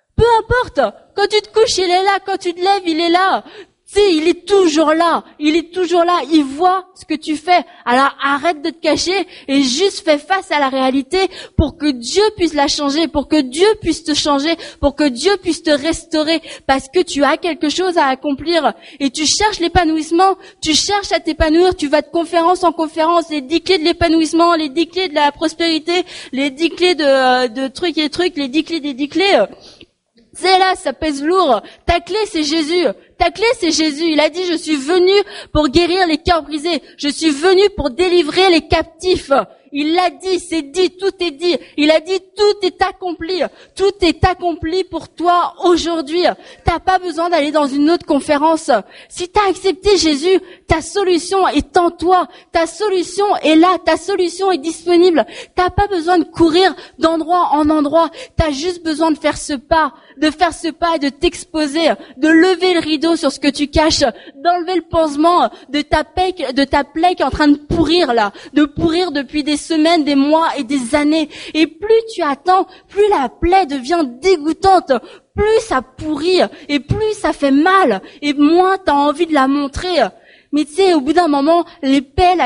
Quand tu te couches, il est là. Quand tu te lèves, il est là. Tu sais, il est toujours là, il voit ce que tu fais. Alors arrête de te cacher et juste fais face à la réalité pour que Dieu puisse la changer, pour que Dieu puisse te changer, pour que Dieu puisse te restaurer, parce que tu as quelque chose à accomplir et tu cherches l'épanouissement, tu cherches à t'épanouir, tu vas de conférence en conférence, les 10 clés de l'épanouissement, les 10 clés de la prospérité, les 10 clés de trucs et trucs, les 10 clés des 10 clés. C'est là, ça pèse lourd. Ta clé, c'est Jésus. Ta clé, c'est Jésus. Il a dit, je suis venu pour guérir les cœurs brisés. Je suis venu pour délivrer les captifs. Il l'a dit, c'est dit, tout est dit. Il a dit, tout est accompli. Tout est accompli pour toi aujourd'hui. T'as pas besoin d'aller dans une autre conférence. Si t'as accepté Jésus, ta solution est en toi. Ta solution est là. Ta solution est disponible. T'as pas besoin de courir d'endroit en endroit. T'as juste besoin de faire ce pas et de t'exposer, de lever le rideau sur ce que tu caches, d'enlever le pansement de ta plaie qui est en train de pourrir là, de pourrir depuis des semaines, des mois et des années. Et plus tu attends, plus la plaie devient dégoûtante, plus ça pourrit et plus ça fait mal et moins t'as envie de la montrer. Mais tu sais, au bout d'un moment, les plaies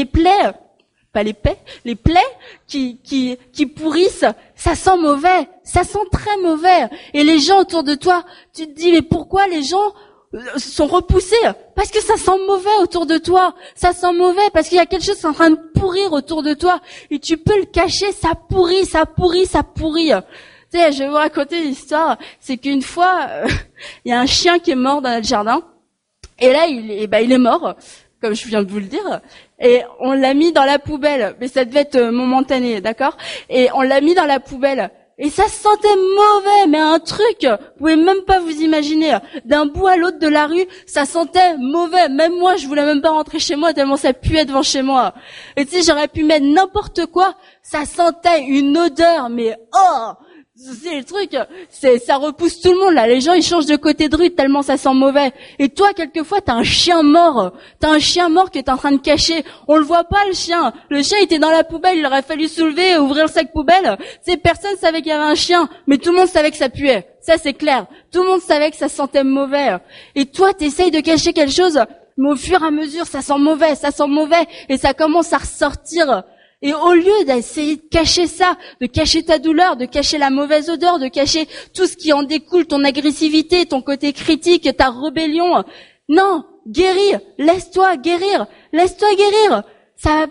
qui pourrissent, ça sent mauvais, ça sent très mauvais. Et les gens autour de toi, tu te dis, mais pourquoi les gens sont repoussés? Parce que ça sent mauvais autour de toi. Ça sent mauvais parce qu'il y a quelque chose qui est en train de pourrir autour de toi. Et tu peux le cacher, ça pourrit. Tu sais, je vais vous raconter une histoire. C'est qu'une fois, il y a un chien qui est mort dans notre jardin. Et là, il est mort, comme je viens de vous le dire. Et on l'a mis dans la poubelle, mais ça devait être momentané, d'accord? Et on l'a mis dans la poubelle. Et ça sentait mauvais, mais un truc, vous pouvez même pas vous imaginer. D'un bout à l'autre de la rue, ça sentait mauvais. Même moi, je voulais même pas rentrer chez moi tellement ça puait devant chez moi. Et tu sais, j'aurais pu mettre n'importe quoi, ça sentait une odeur, mais oh! C'est le truc, ça repousse tout le monde là. Les gens ils changent de côté de rue tellement ça sent mauvais. Et toi quelquefois t'as un chien mort que t'es en train de cacher. On le voit pas le chien. Le chien était dans la poubelle, il aurait fallu soulever, ouvrir le sac poubelle. C'est personne savait qu'il y avait un chien, mais tout le monde savait que ça puait. Ça c'est clair. Tout le monde savait que ça sentait mauvais. Et toi t'essayes de cacher quelque chose, mais au fur et à mesure ça sent mauvais et ça commence à ressortir. Et au lieu d'essayer de cacher ça, de cacher ta douleur, de cacher la mauvaise odeur, de cacher tout ce qui en découle, ton agressivité, ton côté critique, ta rébellion, non, guéris, laisse-toi guérir. Ça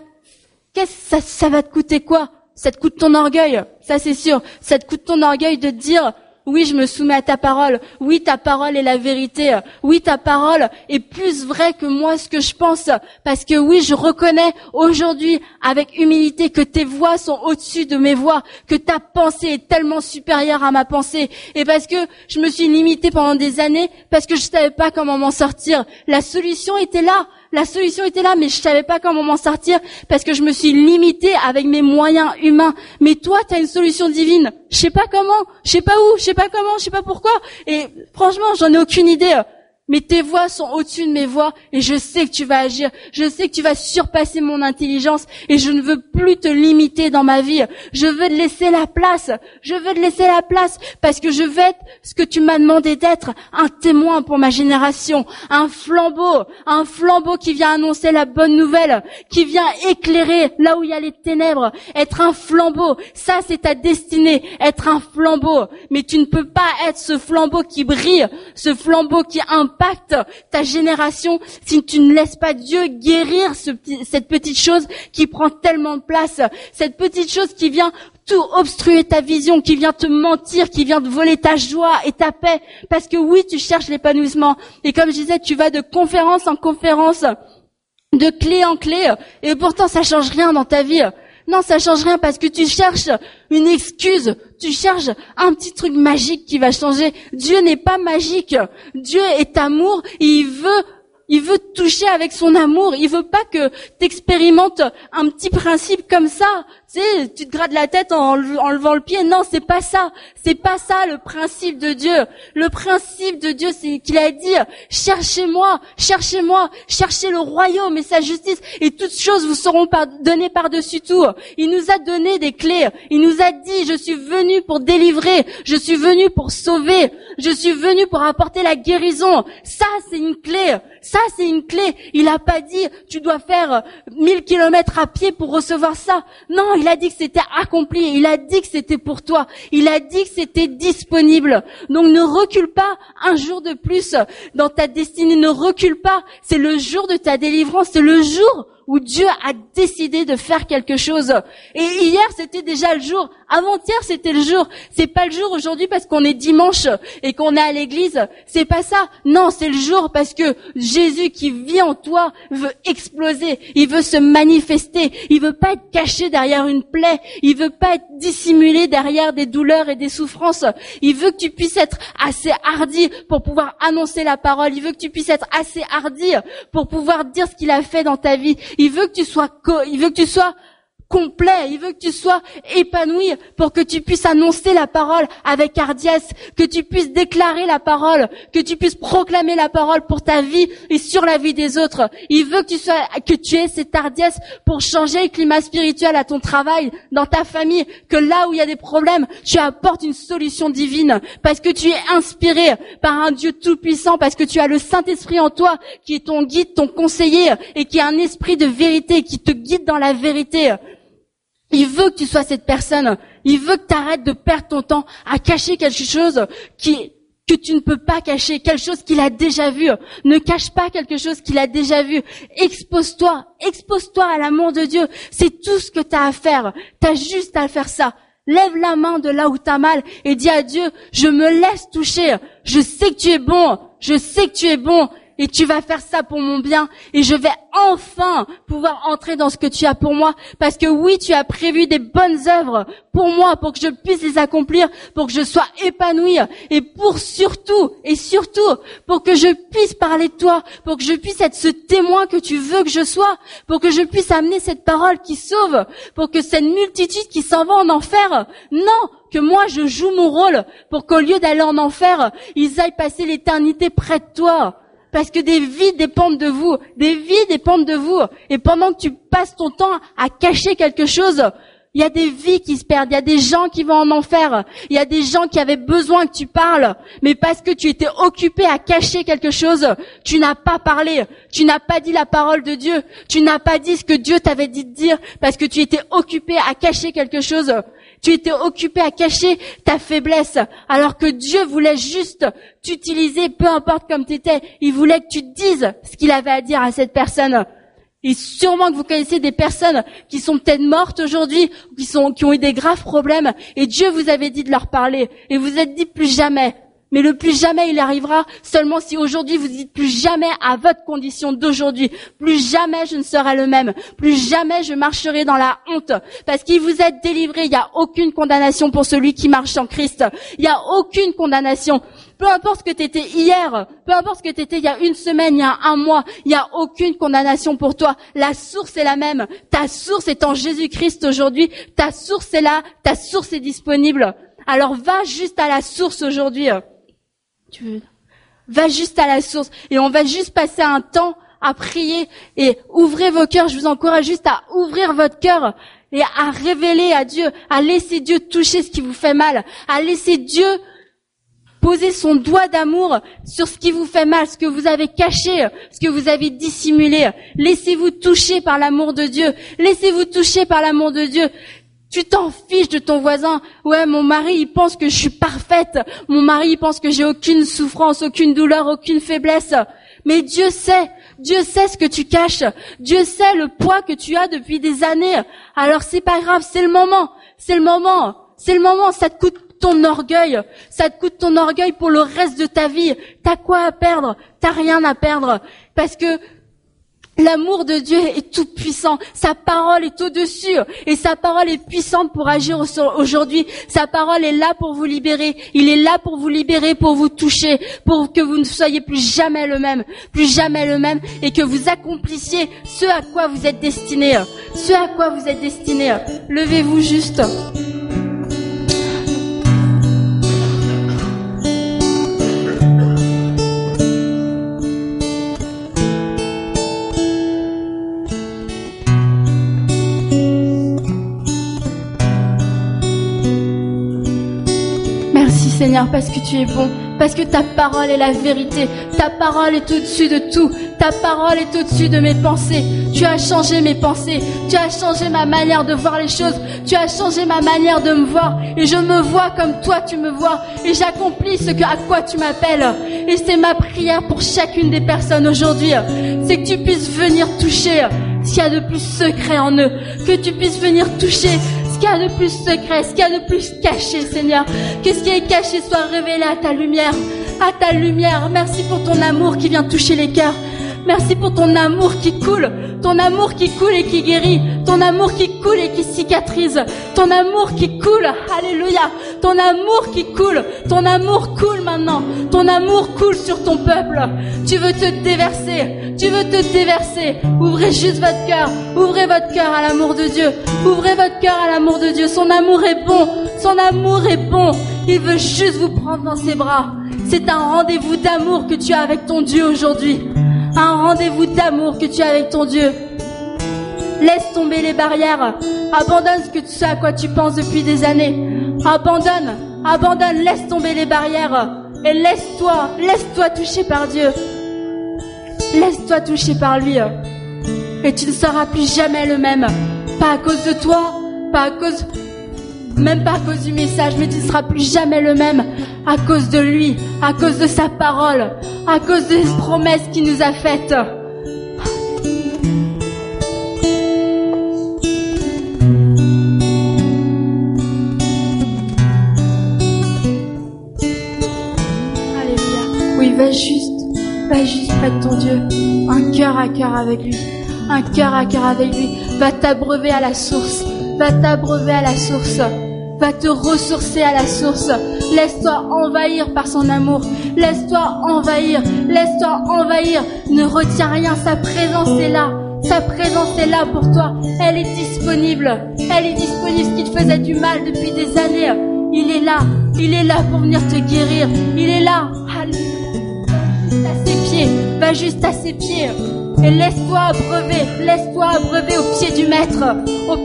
va te coûter quoi? Ça te coûte ton orgueil, ça c'est sûr. Ça te coûte ton orgueil de te dire, oui, je me soumets à ta parole. Oui, ta parole est la vérité. Oui, ta parole est plus vraie que moi ce que je pense. Parce que oui, je reconnais aujourd'hui avec humilité que tes voix sont au-dessus de mes voix, que ta pensée est tellement supérieure à ma pensée. Et parce que je me suis limitée pendant des années, parce que je savais pas comment m'en sortir. La solution était là, mais je savais pas comment m'en sortir parce que je me suis limitée avec mes moyens humains. Mais toi, t'as une solution divine. Je sais pas comment, je sais pas où, je sais pas comment, je sais pas pourquoi. Et franchement, j'en ai aucune idée. Mais tes voies sont au-dessus de mes voies et je sais que tu vas agir. Je sais que tu vas surpasser mon intelligence et je ne veux plus te limiter dans ma vie. Je veux te laisser la place. Je veux te laisser la place parce que je veux être ce que tu m'as demandé d'être, un témoin pour ma génération, un flambeau qui vient annoncer la bonne nouvelle, qui vient éclairer là où il y a les ténèbres. Être un flambeau, ça c'est ta destinée, être un flambeau. Mais tu ne peux pas être ce flambeau qui brille, ce flambeau qui impacte ta génération si tu ne laisses pas Dieu guérir cette petite chose qui prend tellement de place, cette petite chose qui vient tout obstruer ta vision, qui vient te mentir, qui vient te voler ta joie et ta paix. Parce que oui, tu cherches l'épanouissement. Et comme je disais, tu vas de conférence en conférence, de clé en clé, et pourtant ça change rien dans ta vie. Non, ça change rien parce que tu cherches une excuse, tu cherches un petit truc magique qui va changer. Dieu n'est pas magique. Dieu est amour et il veut te toucher avec son amour. Il veut pas que t'expérimentes un petit principe comme ça. Tu sais, tu te grattes la tête en levant le pied. Non, c'est pas ça. C'est pas ça le principe de Dieu. Le principe de Dieu, c'est qu'il a dit, cherchez-moi, cherchez le royaume et sa justice et toutes choses vous seront données par-dessus tout. Il nous a donné des clés. Il nous a dit, je suis venu pour délivrer, je suis venu pour sauver, je suis venu pour apporter la guérison. Ça, c'est une clé. Ça, c'est une clé. Il a pas dit, tu dois faire 1000 kilomètres à pied pour recevoir ça. Non, il a dit que c'était accompli. Il a dit que c'était pour toi. Il a dit que c'était disponible. Donc ne recule pas un jour de plus dans ta destinée. Ne recule pas. C'est le jour de ta délivrance. C'est le jour où Dieu a décidé de faire quelque chose. Et hier, c'était déjà le jour. Avant-hier, c'était le jour. C'est pas le jour aujourd'hui parce qu'on est dimanche et qu'on est à l'église. C'est pas ça. Non, c'est le jour parce que Jésus qui vit en toi veut exploser. Il veut se manifester. Il veut pas être caché derrière une plaie. Il veut pas être dissimulé derrière des douleurs et des souffrances. Il veut que tu puisses être assez hardi pour pouvoir annoncer la parole. Il veut que tu puisses être assez hardi pour pouvoir dire ce qu'il a fait dans ta vie. Il veut que tu sois complet, il veut que tu sois épanoui pour que tu puisses annoncer la parole avec hardiesse, que tu puisses déclarer la parole, que tu puisses proclamer la parole pour ta vie et sur la vie des autres. Il veut que tu aies cette hardiesse pour changer le climat spirituel à ton travail, dans ta famille, que là où il y a des problèmes, tu apportes une solution divine parce que tu es inspiré par un Dieu tout-puissant, parce que tu as le Saint-Esprit en toi qui est ton guide, ton conseiller et qui est un esprit de vérité qui te guide dans la vérité. Il veut que tu sois cette personne. Il veut que tu arrêtes de perdre ton temps à cacher quelque chose que tu ne peux pas cacher, quelque chose qu'il a déjà vu. Ne cache pas quelque chose qu'il a déjà vu. Expose-toi à l'amour de Dieu. C'est tout ce que tu as à faire. Tu as juste à faire ça. Lève la main de là où tu as mal et dis à Dieu, je me laisse toucher. Je sais que tu es bon. Je sais que tu es bon. Et tu vas faire ça pour mon bien. Et je vais enfin pouvoir entrer dans ce que tu as pour moi. Parce que oui, tu as prévu des bonnes œuvres pour moi, pour que je puisse les accomplir, pour que je sois épanouie. Et pour surtout, pour que je puisse parler de toi, pour que je puisse être ce témoin que tu veux que je sois, pour que je puisse amener cette parole qui sauve, pour que cette multitude qui s'en va en enfer, non, que moi je joue mon rôle, pour qu'au lieu d'aller en enfer, ils aillent passer l'éternité près de toi. Parce que des vies dépendent de vous. Et pendant que tu passes ton temps à cacher quelque chose, il y a des vies qui se perdent. Il y a des gens qui vont en enfer. Il y a des gens qui avaient besoin que tu parles. Mais parce que tu étais occupé à cacher quelque chose, tu n'as pas parlé. Tu n'as pas dit la parole de Dieu. Tu n'as pas dit ce que Dieu t'avait dit de dire parce que tu étais occupé à cacher quelque chose. Tu étais occupé à cacher ta faiblesse, alors que Dieu voulait juste t'utiliser, peu importe comme t'étais. Il voulait que tu dises ce qu'il avait à dire à cette personne. Et sûrement que vous connaissez des personnes qui sont peut-être mortes aujourd'hui, qui ont eu des graves problèmes, et Dieu vous avait dit de leur parler. Et vous êtes dit plus jamais. Mais le plus jamais, il arrivera seulement si aujourd'hui vous dites plus jamais à votre condition d'aujourd'hui. Plus jamais je ne serai le même. Plus jamais je marcherai dans la honte. Parce qu'il vous êtes délivré. Il n'y a aucune condamnation pour celui qui marche en Christ. Il n'y a aucune condamnation. Peu importe ce que tu étais hier, peu importe ce que tu étais il y a une semaine, il y a un mois, il n'y a aucune condamnation pour toi. La source est la même. Ta source est en Jésus-Christ aujourd'hui. Ta source est là. Ta source est disponible. Alors va juste à la source aujourd'hui. Va juste à la source. Et on va juste passer un temps à prier et ouvrez vos cœurs. Je vous encourage juste à ouvrir votre cœur et à révéler à Dieu, à laisser Dieu toucher ce qui vous fait mal, à laisser Dieu poser son doigt d'amour sur ce qui vous fait mal, ce que vous avez caché, ce que vous avez dissimulé. Laissez-vous toucher par l'amour de Dieu. Laissez-vous toucher par l'amour de Dieu. Tu t'en fiches de ton voisin. Ouais, mon mari, il pense que je suis parfaite. Mon mari, il pense que j'ai aucune souffrance, aucune douleur, aucune faiblesse. Mais Dieu sait ce que tu caches. Dieu sait le poids que tu as depuis des années. Alors c'est pas grave, c'est le moment. Ça te coûte ton orgueil. Ça te coûte ton orgueil pour le reste de ta vie. T'as quoi à perdre? T'as rien à perdre. Parce que l'amour de Dieu est tout puissant. Sa parole est au-dessus. Et sa parole est puissante pour agir aujourd'hui. Sa parole est là pour vous libérer. Il est là pour vous libérer, pour vous toucher, pour que vous ne soyez plus jamais le même. Et que vous accomplissiez ce à quoi vous êtes destinés. Levez-vous juste. Seigneur, parce que tu es bon, parce que ta parole est la vérité, ta parole est au-dessus de tout, ta parole est au-dessus de mes pensées. Tu as changé mes pensées, tu as changé ma manière de voir les choses, tu as changé ma manière de me voir, et je me vois comme toi tu me vois, et j'accomplis à quoi tu m'appelles. Et c'est ma prière pour chacune des personnes aujourd'hui, c'est que tu puisses venir toucher ce qu'il y a de plus secret en eux, que tu puisses venir toucher ce qu'il y a de plus secret, ce qu'il y a de plus caché, Seigneur. Que ce qui est caché soit révélé à ta lumière. Merci pour ton amour qui vient toucher les cœurs. Merci pour ton amour qui coule et qui guérit, ton amour qui coule et qui cicatrise, ton amour qui coule, alléluia, ton amour coule maintenant, ton amour coule sur ton peuple. Tu veux te déverser, ouvrez juste votre cœur, ouvrez votre cœur à l'amour de Dieu, son amour est bon, il veut juste vous prendre dans ses bras. C'est un rendez-vous d'amour que tu as avec ton Dieu aujourd'hui. Un rendez-vous d'amour que tu as avec ton Dieu. Laisse tomber les barrières. Abandonne ce à quoi tu penses depuis des années. Abandonne, laisse tomber les barrières. Et laisse-toi toucher par Dieu. Laisse-toi toucher par lui. Et tu ne seras plus jamais le même. Pas à cause de toi, même pas à cause du message, mais tu ne seras plus jamais le même à cause de lui, à cause de sa parole, à cause des promesses qu'il nous a faites. Alléluia. Oui, va juste près de ton Dieu, un cœur à cœur avec lui, va t'abreuver à la source. Va te ressourcer à la source. Laisse-toi envahir par son amour. Laisse-toi envahir. Ne retiens rien. Sa présence est là pour toi. Elle est disponible. Ce qui te faisait du mal depuis des années. Il est là pour venir te guérir. Il est là. Va juste à ses pieds. Et laisse-toi abreuver au pied du maître.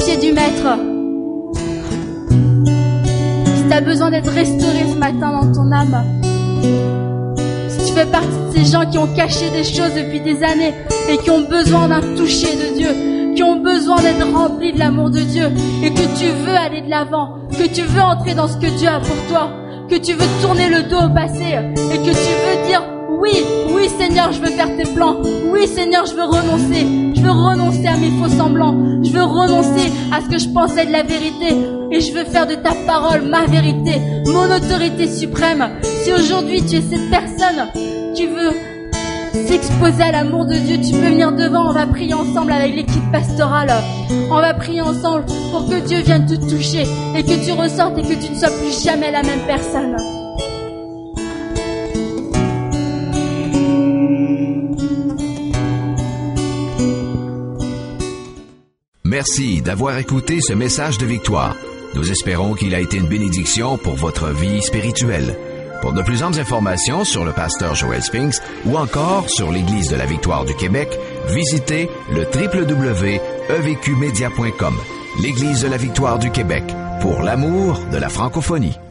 Si tu as besoin d'être restauré ce matin dans ton âme, si tu fais partie de ces gens qui ont caché des choses depuis des années et qui ont besoin d'un toucher de Dieu, qui ont besoin d'être remplis de l'amour de Dieu, et que tu veux aller de l'avant, que tu veux entrer dans ce que Dieu a pour toi, que tu veux tourner le dos au passé et que tu veux dire oui Seigneur, je veux faire tes plans. Oui Seigneur, je veux renoncer à mes faux semblants. Je veux renoncer à ce que je pensais de la vérité. Et je veux faire de ta parole ma vérité, mon autorité suprême. Si aujourd'hui tu es cette personne, tu veux s'exposer à l'amour de Dieu, tu peux venir devant. On va prier ensemble avec l'équipe pastorale. On va prier ensemble pour que Dieu vienne te toucher et que tu ressortes et que tu ne sois plus jamais la même personne. Merci d'avoir écouté ce message de victoire. Nous espérons qu'il a été une bénédiction pour votre vie spirituelle. Pour de plus amples informations sur le pasteur Joel Spinks ou encore sur l'Église de la Victoire du Québec, visitez le www.evqmedia.com. L'Église de la Victoire du Québec, pour l'amour de la francophonie.